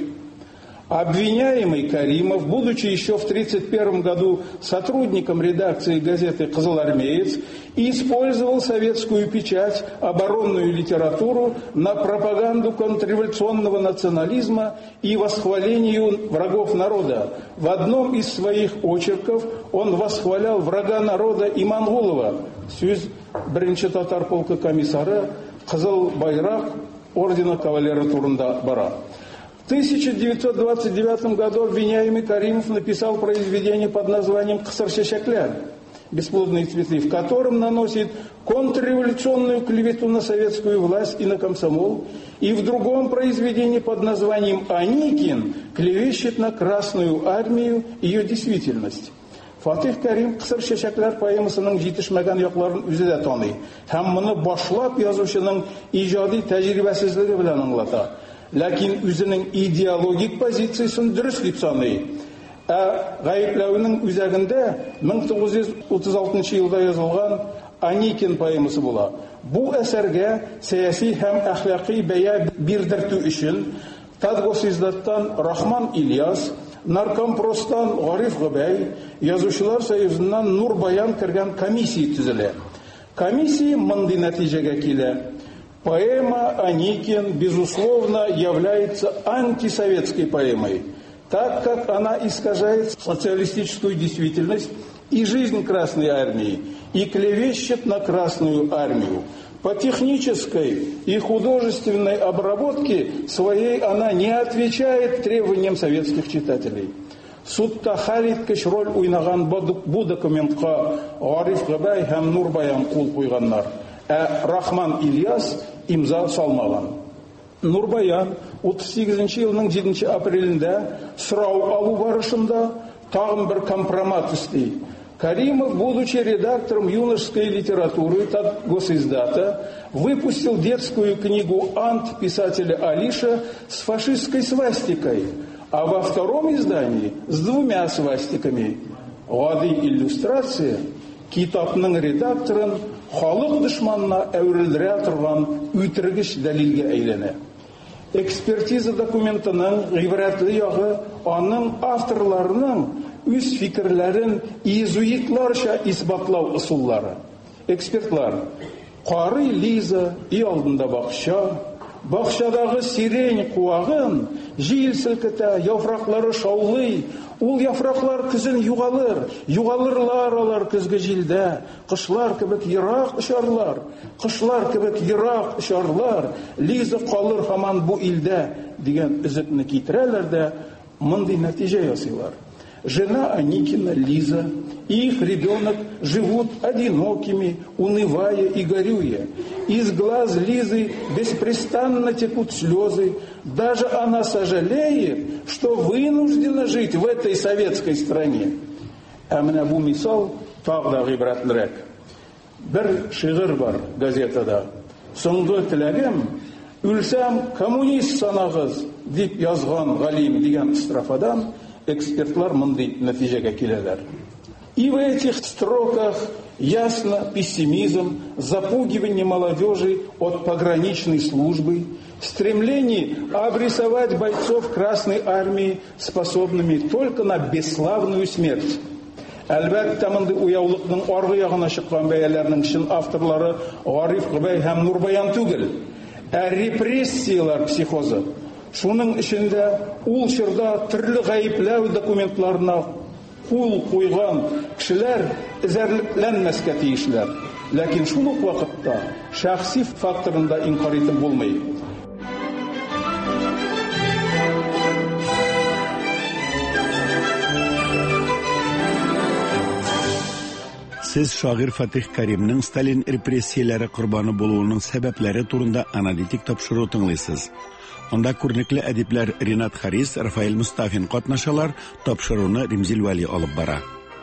Обвиняемый Каримов, будучи еще в тридцать первом году сотрудником редакции газеты «Кызылармеец», использовал советскую печать, оборонную литературу на пропаганду контрреволюционного национализма и восхвалению врагов народа. В одном из своих очерков он восхвалял врага народа Иманғулова, сөз бірінші татар полкы комиссары, Қызыл байрақ ордена кавалера турында бара. В тысяча девятьсот двадцать девятом году обвиняемый Каримов написал произведение под названием «Кысыр шешекляр», бесплодные цветы, в котором наносит контрреволюционную клевету на советскую власть и на комсомол, и в другом произведении под названием «Аникин» клевещет на Красную армию и ее действительность. Фатих Кәрим «Кысыр шешекләр» поэмасының җитешмәгән якларын үзе дә таный, һәм моны башлап язучының иҗади тәҗрибәсезлеге белән аңлата. Ләкин үзенең идеологик позициясын дөрес дип саный. Ә гаепләүнең үзәгендә мең тугыз йөз утыз алтынчы елда язылган Аникин поэмасы була. Бу әсәргә сәяси һәм әхлакый бәя бирдертү өчен Тадгосиздаттан Рахман Ильяс, Наркомпростан Гариф Габай, Язучылар союзыннан Нурбаян кергән комиссия төзелә. Комиссия мондый нәтиҗәгә килә. Поэма «Аникин», безусловно, является антисоветской поэмой, так как она искажает социалистическую действительность и жизнь Красной армии и клевещет на Красную армию. По технической и художественной обработке своей она не отвечает требованиям советских читателей. Судта хәлиткеч роль уйнаган бу документка Гариф Габай һәм Нурбаян кул куйганнар. Ә Рахман Ильяс имза салмаган. Нурбаян утыз сигезенче елның җиденче апрелендә сорау алу барышында тагын бер компромат исти. Каримов, будучи редактором юношеской литературы Тадгосиздата, выпустил детскую книгу «Ант» писателя Алиша с фашистской свастикой, а во втором издании с двумя свастиками. Гады иллюстрация китапның редакторын халык дошманына әверелдерә торган үтергеч дәлилгә әйләнә. Экспертиза документының гыйбрәтле ягы аның авторларының үз фикерләрен иезуитларча исбатлау ысуллары. Экспертлар: Карый Лиза и алдында бакча, бакчадагы сирень куагын җил селкетә, яфраклары шаулый, ул яфраклар көзен югалыр, югалырлар алар көзге җилдә, кышлар кебек ерак очарлар, кышлар кебек ерак очарлар, Лиза калыр һаман бу илдә дигән үзекне китерәләр дә мондый нәтиҗә ясыйлар. Жена Аникина Лиза и их ребенок живут одинокими, унывая и горюя. Из глаз Лизы беспрестанно текут слезы. Даже она сожалеет, что вынуждена жить в этой советской стране. А менә бу мисал тагы гыйбрәтлерәк. Бер шигырь бар газетада. Соңгы теләгем үлсәм коммунист санагыз дип язган галим дигән строфадан экспертлар мондый нәтиҗәгә киләләр. И в этих строках ясно пессимизм, запугивание молодежи от пограничной службы, стремление обрисовать бойцов Красной Армии способными только на бесславную смерть. Әлбәттә, мондый уяулыкның аргы ягына чыккан бәяләрнең чын авторлары Гариф Гобай һәм Нурбаян түгел, ә репрессиялар психозы. Шуның эчендә ул чорда төрле гаепләү документларына кул куйган кешеләр эзәрлекләнмәскә тиешләр. Ләкин шул ук вакытта шәхси факторында инкар итеп булмый. Сез шагыйрь Фатих Кәримнең Сталин репрессияләре корбаны булуының сәбәпләре турында аналитик тапшыру тыңлыйсыз. Анда күрнекле әдипләр Ринат Харис, Рафаэль Мустафин катнашалар, тапшыруны Римзил Вали алып бара.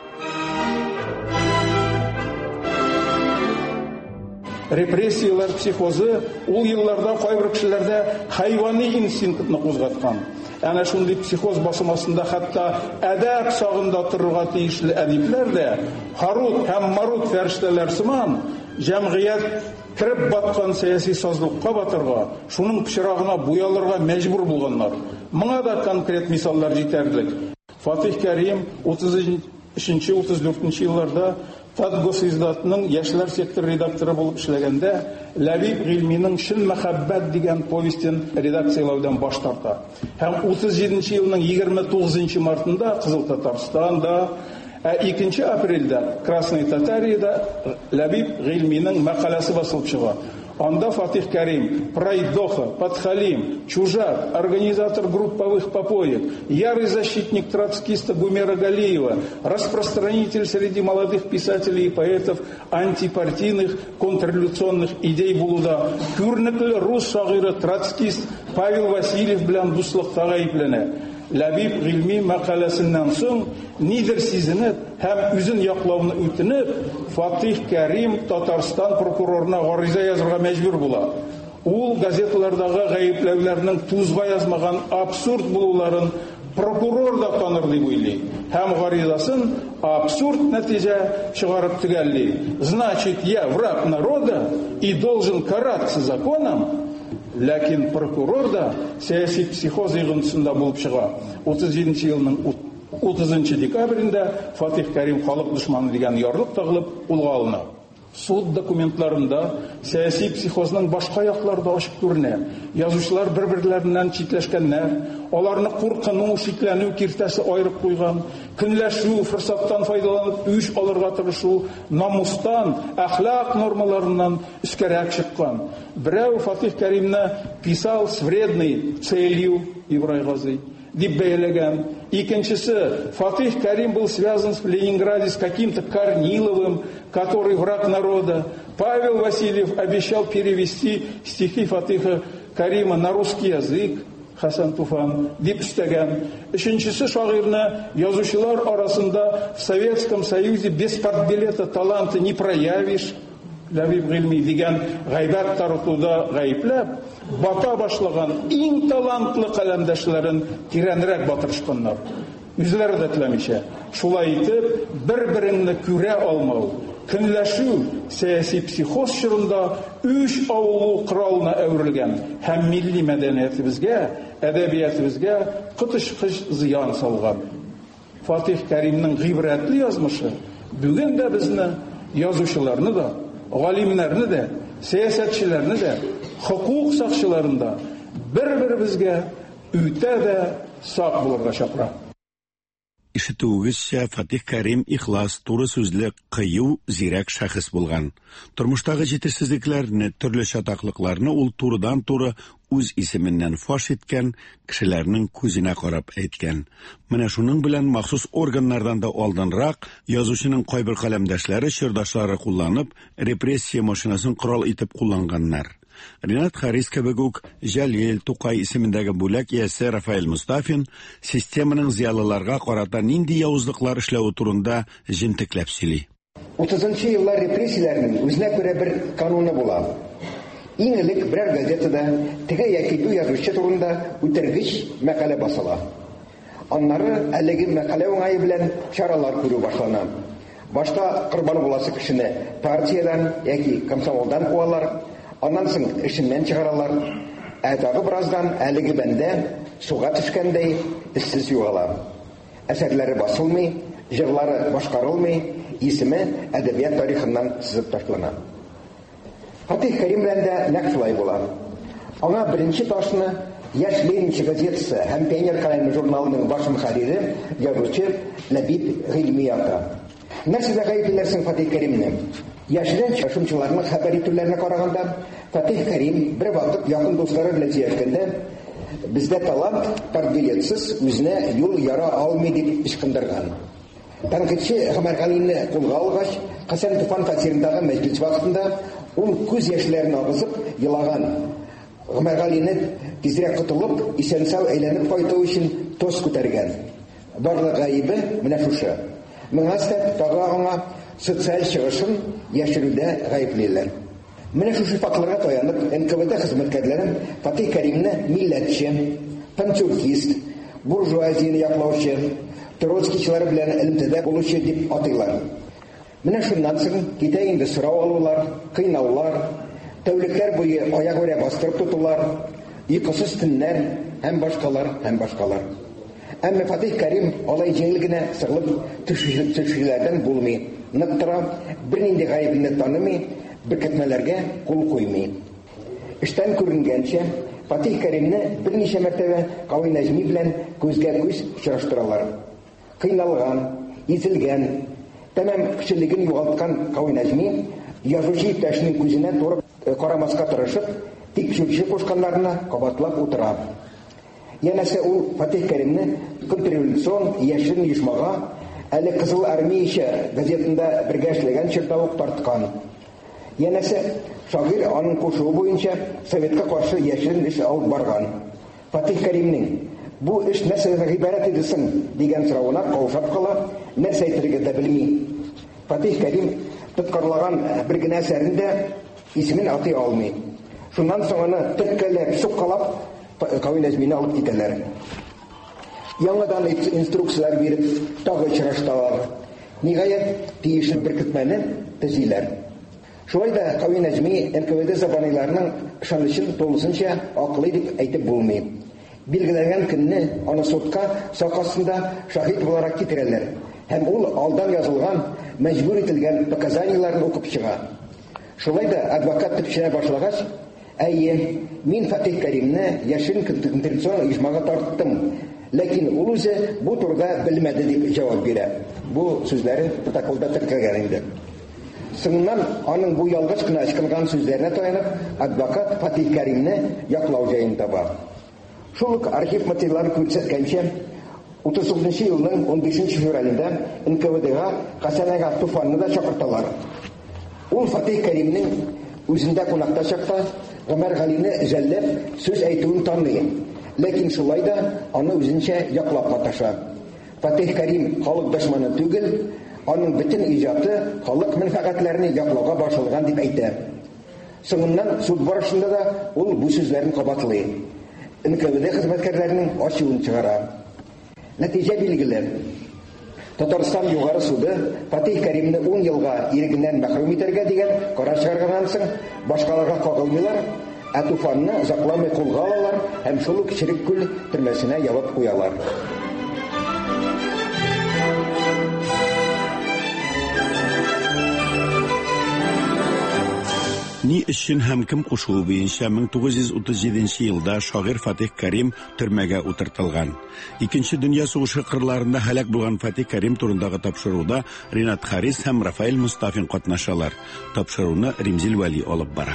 Репрессиялар психозы ул елларда кайбер кешеләрдә хайвани инстинктны кузгаткан. Әнә шундый психоз басымасында хәтта әдәп сагында торырга тиешле әдипләр дә Харут һәм Марут фәрештәләр сыман җәмгыять кирип баткан сәяси сазлыкка батырга, шуның пычрагына буялырга мәҗбүр булганнар. Моңа да конкрет мисаллар җитәрлек. Фатих Кәрим утыз өченче утыз дүртенче елларда Татгосиздатның яшьләр сектор редакторы булып эшләгәндә, Ләбиб Гыйльминең Шин мәхәббәт дигән повестен редакциялаудан баш тарта. Һәм утыз җиденче елның егерме тугызынчы мартында Кызыл Татарстанда, икенче апрельдә Красной Татарияда Ләбиб Гыйльминең мәкаләсе басылып чыга. Анда Фатих Кәрим, Прайдоха, Подхалим, Чужак, организатор групповых попоек, ярый защитник троцкиста Гумера Галиева, распространитель среди молодых писателей и поэтов антипартийных контрреволюционных идей булуда, күрнекле рус шагыйры троцкист Павел Васильев белән дуслыкта гаепләнә. Ләбиб Гыйльми мәкаләсеннән соң нидер сизенеп һәм үзен яклауны үтенеп, Фатих Кәрим Татарстан прокурорына гариза язырга мәҗбүр була. Ул газеталардагы гаепләүләрнең тузга язмаган абсурд булуларын прокурор да таныр дип уйлый. Һәм гаризасын абсурд нәтиҗә чыгарып төгәлли. Значит, я враг народа и должен караться законом. Ләкин прокурор да сәяси психоз йогынтысында булып чыга. утыз җиденче елның утызынчы декабрендә Фатих Кәрим халык дошманы дигән ярлык тагылып улга алына. Суд документларында сәяси психозның башка яклары да ачык күренә. Язучылар бер-берләреннән читләшкәннәр, аларны куркыну, шикләнү киртәсе аерып куйган, көнләшү, форсаттан файдаланып үч алырга тырышу, намустан, әхлак нормаларыннан үскәрәк чыккан. Берәү Фатих Кәримне писал с вредной целью Ибрай Гази дип бәяләгән. Икенчесе, Фатих Кәрим был связан в Ленинграде с каким-то Корниловым, который враг народа. Павел Васильев обещал перевести стихи Фатиха Кәрима на русский язык. Хасан Туфан дип үстәгән. Өченчесе шагыйрьне язучылар арасында в Советском Союзе без партбилета таланта не проявишь. Ләбиб Гыйльми дигән гайбәт таратуда гаепләп, бата башлаган иң талантлы каләмдәшләрен тирәнрәк батырышканнар. Үзләре дә теләмичә. Шулай итеп, бер-береңне күрә алмау, көнләшү сәяси психоз чорында үч авылу коралына әверелгән һәм милли мәдәниятебезгә, әдәбиятыбызга кытышкыч зыян салган. Фатих Кәримнең гыйбрәтле язмышы бүген дә безне, язучыларны да, галимнәрне дә, сәясәтчеләрне дә, хукук сакчыларын да бер-беребезгә үтә дә сак булырга чакыра. Ишетүегезчә, Фатих Кәрим ихлас, туры сүзле, кыю, зирәк шәхес булган. Тормыштагы җитешсезлекләрне, төрле чатаклыкларны ул турыдан-туры үз исеменнән фаш иткән, кешеләрнең күзенә карап әйткән. Менә шуның белән махсус органнардан да алданрак язучының кайбер каләмдәшләре, чырдашлары кулланып, репрессия машинасын корал итеп кулланганнар. Ринат Харис кебек үк Җәлил, Тукай исемендәге бүләк иясе Рафаэль Мустафин системаның зиялыларга карата нинди явызлыклар эшләү турында җентекләп сөйли. утызынчы еллар репрессияләренең үзенә күрә бер кануны була. Иң элек берәр газетада теге яки бу язучы турында үтергеч мәкалә басыла. Аннары әлеге мәкалә уңае белән чаралар күрү башлана. Башта корбан буласы кешене партиядан яки комсомолдан куалар. Аннан соң эшеннән чыгаралар. Ә тагы бераздан әлеге бәндә суга төшкәндәй эшсез югала. Әсәрләре басылмый, җырлары башкарылмый, исеме әдәбият тарихыннан сызып ташлана. Фатих Кәрим белән дә нәкъ шулай була. Аңа беренче ташны Яшь Ленинче газетасы һәм Пионер каләме журналының баш мөхәррире, язучы Ләбиб Гыйльми ята. Нәрсәдә гаеплиләрсең Фатих Кәримне? Яшьләр шушынчыларның хәбәр итүләренә караганда, Фатих Кәрим бер вакыт якын дуслары белән сөйләшкәндә, бездә талант тәрбиятсез үзенә юл яра алмый дип ишкындырган. Тәнкыйтьче Гамәргалине кулга алгач, Хәсән Туфан фатирындагы мәҗлес вакытында ул күз яшьләрен агызып елаган. Гамәргалине тизрәк котылып, исән-сау әйләнеп кайту өчен тоз күтәргән. Барлык гаебе менә шушы. Моңа сәбәп тагы аңа социаль чыгышын яшерүдә гаеплиләр. Менә шушы фактларга таянып, эн ка вэ дә хезмәткәрләре Фатих Кәримне милләтче, пантюркист, буржуазияне яклаучы, троцкичлар белән элемтәдә булучы дип атыйлар. Менә шуннан соң китә инде сорау алулар, кыйнаулар, тәүлекләр буе аягүрә бастырып тотулар, йокысыз төннәр һәм башкалар, һәм башкалар. Әмма Фатих Кәрим алай җиңел генә сыгылып төшүчеләрдән булмый. Нык тора, бернинди гаебне танымый, беркетмәләргә кул куймый. Эштән күренгәнчә, Фатих Кәримне берничә мәртәбә Кавы Нәҗми белән күзгә-күз очраштыралар. Кыйналган, изелгән, тәмам кешелеген югалткан Кавы Нәҗми язучы иптәшенең күзенә туры карамаска тырышып, тик шүрче кушканнарына кабатлап утыра. Янәсе ул Фатих Кәримне контрреволюцион яшерен оешмага, әле Кызыл армия газетында бергә эшләгән чорда ук тарткан. Янәсе шагыйрь аның кушуы буенча Советка каршы яшерен эш алып барган. Фатих Кәримнең бу эш нәрсәдән гыйбарәт идесең дигән соравына каушап кала, нәрсә әйтергә дә белми. Фатих Кәрим тоткарлаган бер генә әсәрендә исемен атый алмый. Шуннан соң аны төркәләп, суккалап Кавы Нәҗмине алып китәләр. Яңадан инструкциялар биреп, тагы очраштылар. Ниһаять, тиешле беркетмәне төзиләр. Шулай да Кавы Нәҗми эн ка вэ дә забаниларның ышанычын тулысынча аклый дип әйтеп булмый. Билгеләгән көнне аны судка сакасында шаһид буларак китерәләр. Һәм ул алдан язылган, мәҗбүр ителгән показанияләрне укып чыга. Шулай да адвокат төпченә башлагач, әйе, мин Фатих Кәримне яшерен контрреволюцион оешмага тарттым. Ләкин ул үзе бу турыда белмәде дип җавап бирә. Бу сүзләре протоколда теркәлгән инде. Соңыннан аның бу ялгыш кына ачкылган сүзләренә таянып, адвокат Фатих Кәримне яклау җаен таба. Шул ук архив материаллары күрсәткәнчә, утыз тугызынчы елның он бишенче февралендә эн ка вэ дәга Хәсән Туфанны да чакырталар. Ул Фатих Кәримнең үзендә кунакта чакта Гамәргалине жәлләп сүз әйтүен таный. Ләкин шулай да аны үзенчә яклап маташа. Фатих Кәрим халык дошманы түгел, аның бөтен иҗаты халык мәнфәгатьләрен яклауга башылган дип әйтә. Соңыннан суд барышында да ул бу сүзләрен кабатлый. эн ка вэ дә хезмәткәрләренең ачуын чыгара. Нәтиҗә билгеле. Татарстан югары суды Фатих Кәримне ун елга ирегеннән мәхрүм итәргә дигән карар чыгарганнан соң башкаларга кагылмыйлар, ә Туфанны озакламый кулга алалар һәм шул ук Черек күл төрмәсенә ябып куялар. Ни өчен һәм кем кушуы буенча мең тугыз йөз утыз җиденче елда шагыйрь Фатих Кәрим төрмәгә утыртылган. Икенче дөнья сугышы кырларында һәлак булган Фатих Кәрим турындагы тапшыруда Ринат Харис һәм Рафаэль Мустафин катнашалар. Тапшыруны Римзил Вали алып бара.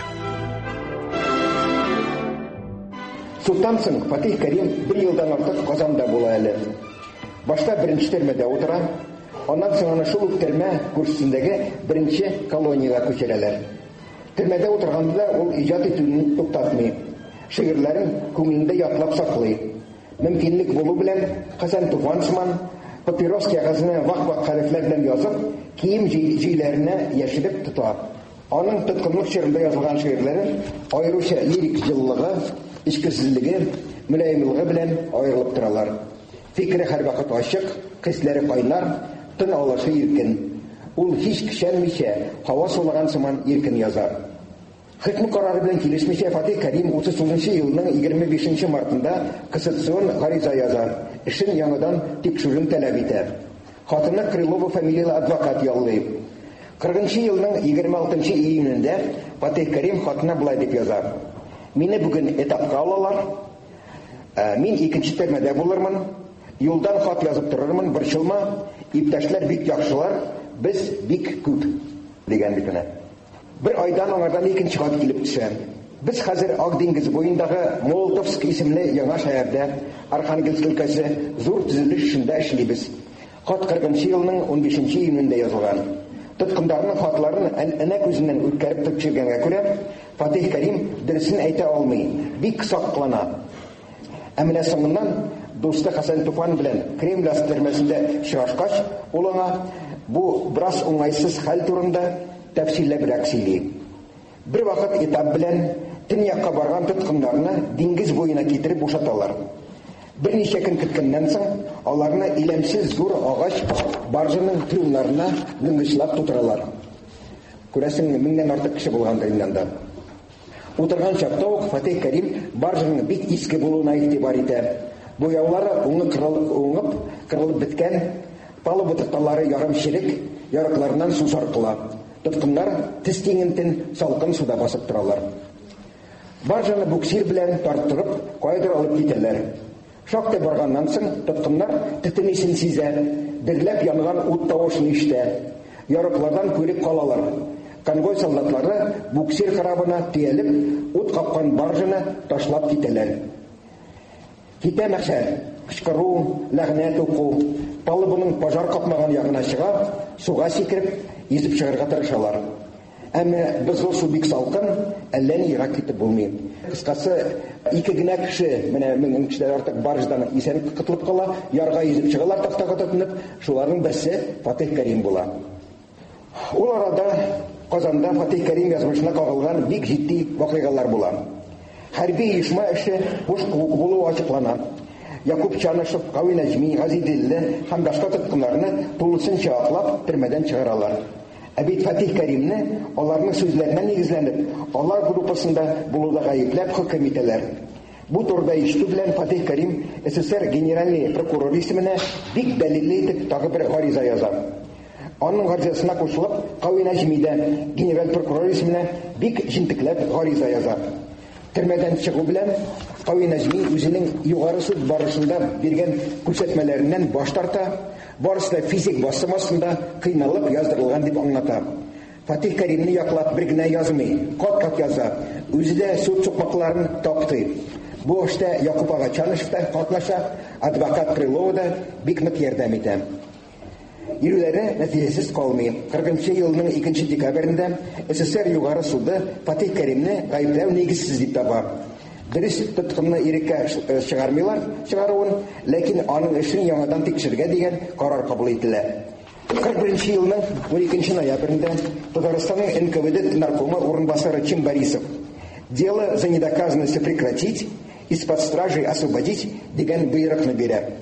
Суттан соң Фатих Кәрим бер елдан артык Казанда була әле. Башта беренче төрмәдә утыра, аннан соң аны шул ук төрмә күршесендәге беренче колонияга күчерәләр. Төрмәдә утырганда ул иҗат итүен туктатмый. Шигырьләрен күңелендә ятлап саклый. Мөмкинлек булу белән Хәсән Туфан сыман папирос кәгазенә вак-вак хәрефләр белән язып, кием җөйләренә яшереп тота. Аның тоткынлык чорында язылган шигырьләре аеруча лирик җылылыгы, ичкесезлеге, мөлаемлыгы белән аерылып торалар. Фикре һәрвакыт ачык, хисләре кайнар, тын алышы иркен. Ул һич кешәнмичә, һава сулаган сыман иркен язар. Хөкем карары белән килешмичә Фатих Кәрим утыз тугызынчы елның егерме бишенче мартында кассацион гариза яза. Эшен яңадан тикшерүен таләп итә. Хатыны Крылова фамилиялы адвокат яллый. кыркынчы елның егерме алтынчы июнендә Фатих Кәрим хатына булай дип яза. Мине бүген этапка алалар. Мин икенче төрмәдә булырмын. Юлдан хат язып торырмын, борчылма. Иптәшләр бик яхшылар. Без бик күп дигән бит менә. Бер айдан аңардан икенче хат килеп төшә. Без хәзер Ак диңгез буендагы Молотовск исемле яңа шәһәрдә, Архангельск өлкәсе, зур төзелеш эшендә эшлибез. Хат кыркынчы елның ун бишенче июнендә язылган. Тоткындарның хатларын әнә күзеннән үткәреп төшергәнгә күрә, Фатих Кәрим дөресен әйтә алмый, бик саклана. Ә менә соңыннан дусты Хәсән Туфан белән Кремль төрмәсендә чыгашкач, ул аңа бу брас уңайсыз хәл турында тәфсилләбрәк сөйли. Бер вакыт этап белән төньякка барган тоткыннарны диңгез буена китереп бушаталар. Берничә көн көткәннән соң аларны иләмсез зур агач баржаның трюмнарына лынгычлап тутыралар. Күрәсең, меңнән артык кеше булгандыр инде. Утырган чакта ук Фатих Кәрим баржаның бик иске булуына игътибар итә. Буяулары уңып кырылып, кырылып беткән, палуба такталары ярым черек, ярыкларыннан су саркыла. Тоткыннар тез тиңентен салкын суда басып торалар. Баржаны буксир белән тарттырып, кайдыр алып китәләр. Шактый барганнан соң тоткыннар тетенисен сизә, дөрләп янган ут тавышын ишетә. Ярыклардан күреп калалар. Конвой солдатлары буксир корабына төялеп, ут капкан баржаны ташлап китәләр. Китә мәхшәр, кычкыру, ләгънәт уку, палубаның пожар капмаган ягына чыга, суга сикереп, изеп чыгарга тырышалар. Әмма бозгыл су бик салкын, әллә ни ерак китеп булмый. Кыскасы, ике генә кеше, менә мең кешедән артык баржадан исән кытылып кала, ярга изеп чыгалар тактага тотынып, шуларның берсе Фатих Кәрим була. Ул арада Казанда Фатих Кәрим язмышына кагылган бик җитди вакыйгалар була. Хәрби оешма эше буш булуы ачыклана. Якуб Чанышев, Кави Нәҗми, Гази Дилле һәм башка тоткыннарны тулысынча аклап төрмәдән чыгаралар. Ә бит Фатих Кәримне аларның сүзләренә нигезләнеп, алар группасында булуда гаепләп хөкем итәләр. Бу турыда ишетү белән Фатих Кәрим СССР генеральный прокурор исеменә бик дәлилле итеп тагы бер гариза яза. Аның гаризасына кушылып, Кави Нәҗми дә генераль прокурор исеменә бик җентекләп гариза яза. Төрмәдән чыгу белән Кави Нәҗми үзенең югары суд барышында биргән күрсәтмәләреннән баш тарта, барысы да физик басым астында кыйналып яздырылган дип аңлата. Фатих Кәримне яклап бер генә язмый, кат-кат яза. Үзе дә суд сукмакларын таптый. Бу эштә Якуб ага Чанышев та катнаша, адвокат Крылова да бик нык ярдәм итә. Ирүләре нәтиҗәсез калмый. кыркынчы елның икенче декабрендә СССР югары суды Фатих Кәримне гаепләү нигезсез дип таба. Дөрес тоткынны иреккә чыгармыйлар, чыгаруын, ләкин аның эшен яңадан тикшергә дигән карар кабул ителә. кырык беренче елның ун икенче ноябрендә Татарстанның эн ка вэ дә наркомы урынбасары Чим Борисов дело за недоказанностью прекратить, из-под стражи освободить дигән боерыкны бирә.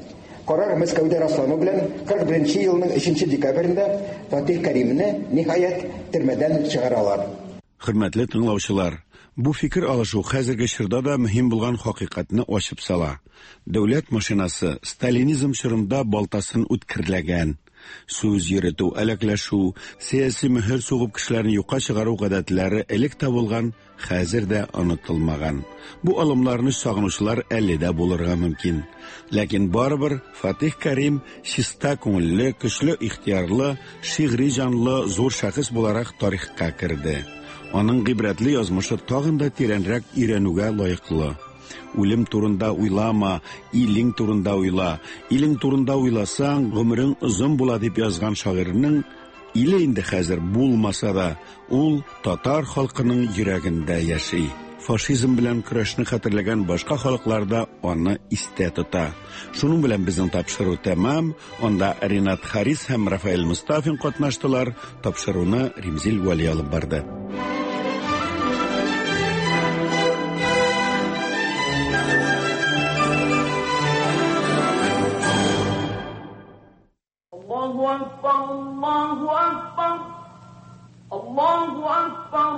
Карар Мәскәүдә раслану белән кырык беренче елның өченче декабрендә Фатих Кәримне ниһаять төрмәдән чыгаралар. Хөрмәтле тыңлаучылар, бу фикер алышу хәзерге чорда да мөһим булган хакыйкатьне ачып сала. Дәүләт машинасы сталинизм чорында балтасын үткерләгән. Сүз йөртү, әләкләшү, сияси мөһер сугып кешеләрне юкка чыгару гадәтләре элек табылган, хәзер дә онытылмаган. Бу алымларны сагынучылар әле дә булырга мөмкин. Ләкин барыбер Фатих Кәрим чиста күңелле, көчле ихтиярлы, шигъри җанлы зур шәхес буларак тарихка керде. Аның гыйбрәтле язмышы тагын да тирәнрәк өйрәнүгә лаеклы. Үлем турында уйлама, илең турында уйла. Илең турында уйласаң, гомерең озын була дип язган шагыйрьнең иле инде хәзер булмаса да, ул татар халкының йөрәгендә яши. Фашизм белән көрәшне хәтерләгән башка халыкларда аны истә тота. Шуның белән безнең тапшыру тәмам. Анда Ринат Харис һәм Рафаэль Мустафин катнаштылар. Тапшыруны Римзил Вали алып барды. Allahu Akbar, Allahu Akbar, Allahu Akbar,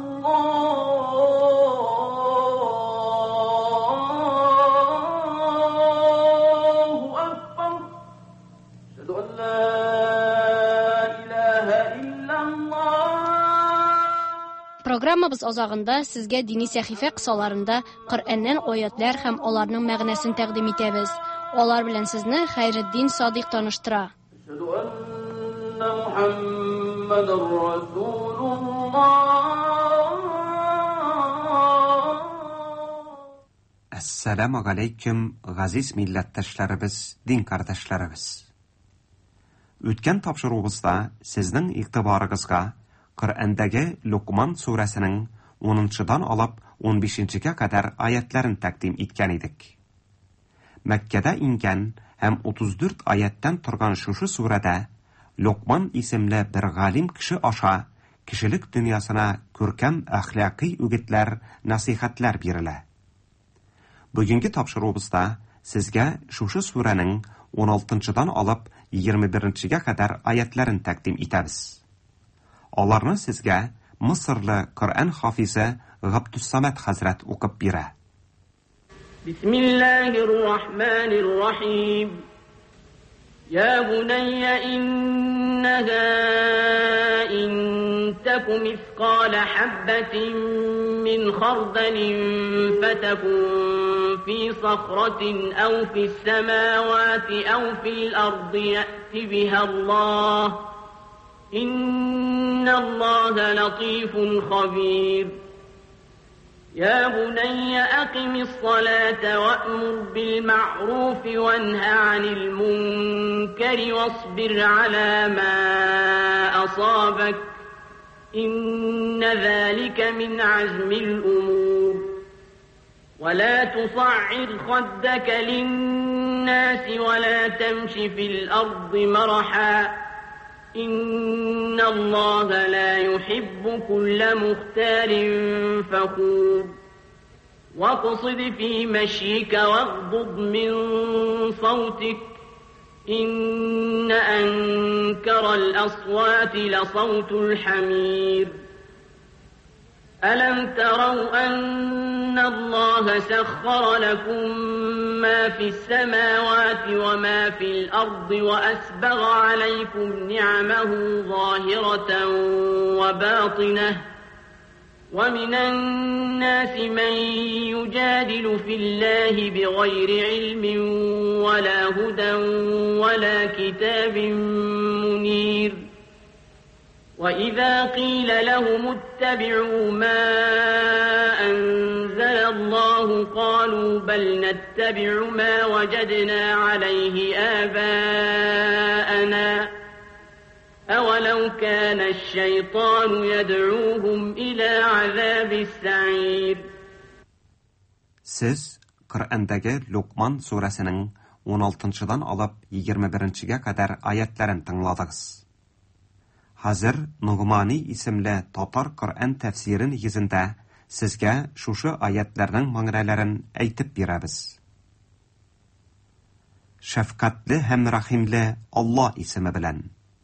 Allahu Akbar. Ashhadu an la ilaha illallah. Программабыз азагында сезгә дини сәхифә кысаларында Коръәннән аятлар һәм аларның мәгънәсен тәкъдим итәбез. Алар белән сезне Хәйретдин Садыйк таныштыра. Ассаламу алейкум, газиз милләттәшләребез, дин кардәшләребез. Үткән тапшыруыбызда сезнең игътибарыгызга Коръәндәге Луқман сүрәсенең унынчыдан алып он бишенчегә кадәр аятларын тәкъдим иткән идек. Мәккәдә ингән һәм утыз дүрт аяттан торган шушы сүрәдә Луқман исемле бер галим кеше аша кешелек дөньясына күркәм әхлакый үгетләр, насихатлар бирелә. Бүгенге тапшыруыбызда сезгә шушы сүрәнең он алтынчыдан алып егерме беренчегә кадәр аятларын тәкъдим итәбез. Аларны сезгә Мисырлы Коръән хафизы Габдуссамад хәзрәт укып бирә. Бисмиллаһир-рахманир-рахим. يا بني إنها إن تك مثقال حبة من خردل فتكن في صخرة أو في السماوات أو في الأرض يأت بها الله إن الله لطيف خبير يا بني أقم الصلاة وأمر بالمعروف وانه عن المنكر واصبر على ما أصابك إن ذلك من عزم الأمور ولا تصعر خدك للناس ولا تمش في الأرض مرحا إن الله لا يحب كل مختال فخور واقصد في مشيك واغضض من صوتك إن أنكر الأصوات لصوت الحمير ألم تروا أن الله سخر لكم ما في السماوات وما في الأرض وأسبغ عليكم نعمه ظاهرة وباطنة ومن الناس من يجادل في الله بغير علم ولا هدى ولا كتاب منير وإذا قيل لهم اتبعوا ما أنزل الله قالوا بل نتبع ما وجدنا عليه آباءنا أولو كان الشيطان يدعوهم إلى عذاب السعير. Siz Коръәндәге Луқман сүрәсенең он алтынчыдан алып егерме беренчегә кадәр аятларын тыңладыгыз. Хәзер Нугмани исемле татар Коръән тәфсирен йөзендә сезгә шушы аятларның мәгънәләрен әйтеп бирәбез. шәфкатьле һәм рәхимле Алла исеме белән.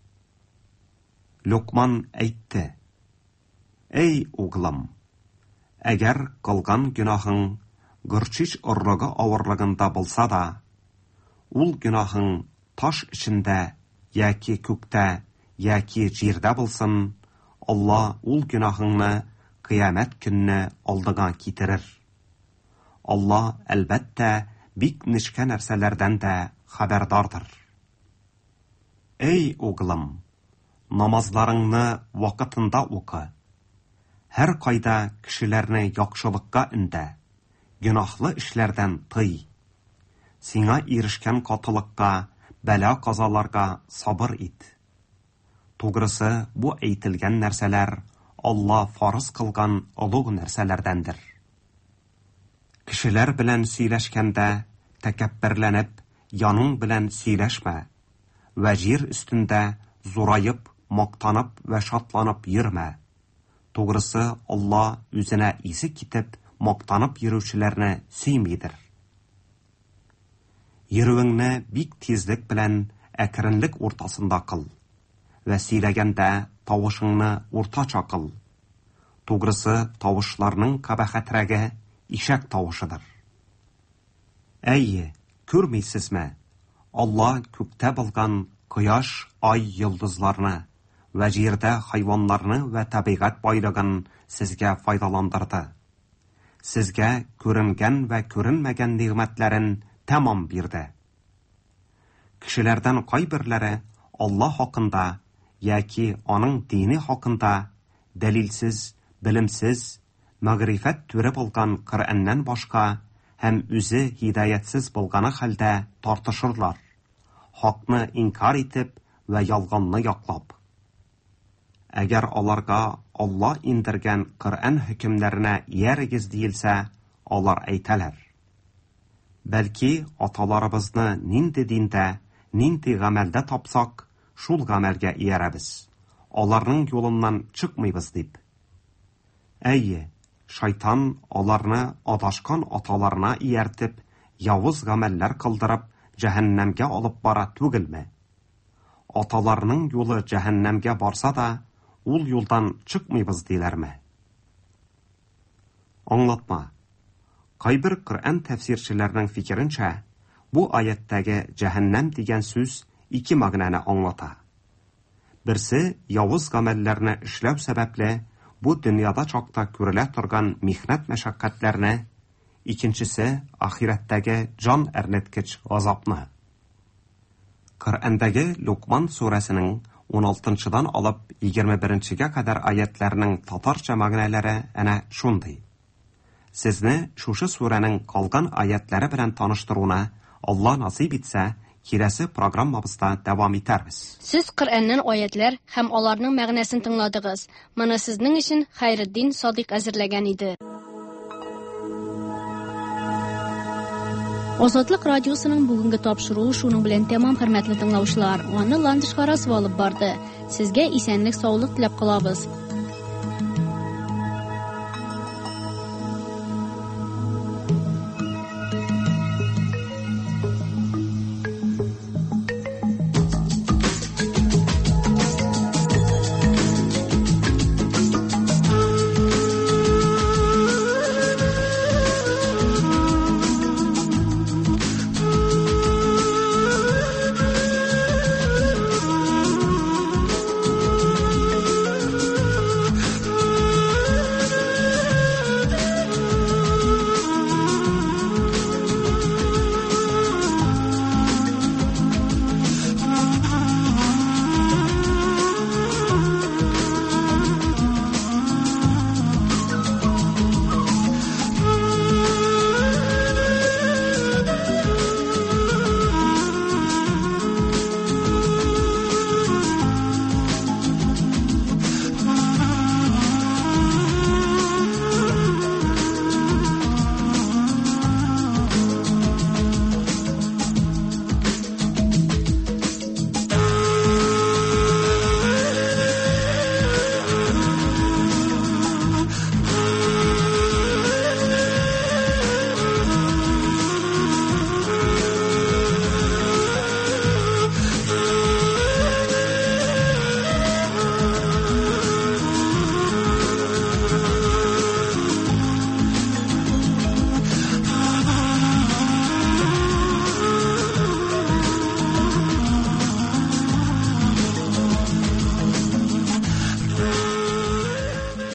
Лукман әйтте: Эй углым, әгәр кылган гөнаһың гөрчиш орлыгы авырлыгында булса да, ул гөнаһың таш эчендә яки күктә яки җирдә булсын, Алла ул гөнаһыңны кыямәт көнне алдыга китерер. Алла әлбәттә бик нечкә нәрсәләрдән дә хәбәрдардыр. Эй углым, намазларыңны вакытында укы. Һәр кайда кешеләрне яхшылыкка өндә, гөнаһлы эшләрдән тый. Сиңа ирешкән катылыкка, бәла-казаларга сабыр ит. Тугрысы, бу әйтелгән нәрсәләр Алла фарыз кылган олуг нәрсәләрдәндер. Кешеләр белән сөйләшкәндә тәкәбберләнеп, яның белән сөйләшмә. Вә җир өстендә зурайып, мактанып вә шатланып йөрмә. Тугрысы, Алла үзенә исе китеп, мактанып йөрүчеләрне сөймидер. Йөрүеңне бик тизлек белән әкренлек уртасында кыл. Вә сөйләгәндә тавышыңны уртача кыл. Тугрысы, тавышларның кабахәтрәге ишәк тавышыдыр. Әйе, күрмисезме? Алла күктә булган кояш, ай, йолдызларны вә җирдә хайваннарны вә табигать байлыгын сезгә файдаландырды. Сезгә күренгән вә күренмәгән нигъмәтләрен тәмам бирде. Кешеләрдән кайберләре Алла хакында яки аның дине хакында дәлилсез, белемсез, мәгърифәт түрә булган Коръәннән башка һәм үзе һидаятсыз булганы хәлдә тартышырлар, хакны инкар итеп вә ялганны яклап. Әгәр аларга Алла индергән Коръән хөкемнәренә иярегез диелсә, алар әйтәләр: Бәлки аталарыбызны нинди диндә, нинди гамәлдә тапсак, шул гамәлгә иярәбез. Аларның юлыннан чыкмыйбыз дип. Әйе, шайтан аларны адашкан аталарына ияртеп, явыз гамәлләр кылдырып, җәһәннәмгә алып бара түгелме? Аталарның юлы җәһәннәмгә барса да, ул юлдан чыкмыйбыз диләрме? Аңлатма. Кайбер Коръән тәфсирчеләрнең фикеренчә, бу аяттәге җәһәннәм дигән сүз ике мәгънәне аңлата. Берсе, явыз гамәлләрне эшләү сәбәпле бу дөньяда чакта күрелә торган михнәт мәшәкатьләрне, икенчесе, ахирәттәге җан әрнеткеч газапны. Коръәндәге Лукман сүрәсенең он алтынчыдан алып егерме беренчегә кадәр аятларның татарча мәгънәләре әнә шундый. Сезне шушы сүрәнең калган аятлары белән таныштыруны Алла насыйп итсә, киләсе программабызда дәвам итәрбез. Сез Коръәннән аятлар һәм аларның мәгънәсен тыңладыгыз. Моны сезнең өчен Хайретдин Садыйк әзерләгән иде. Азатлык радиосының бүгенге тапшыруы шуның белән тәмам, хөрмәтле тыңлаучылар. Аны Ландышка расвалып барды. Сезгә исәнлек, саулык теләп калабыз.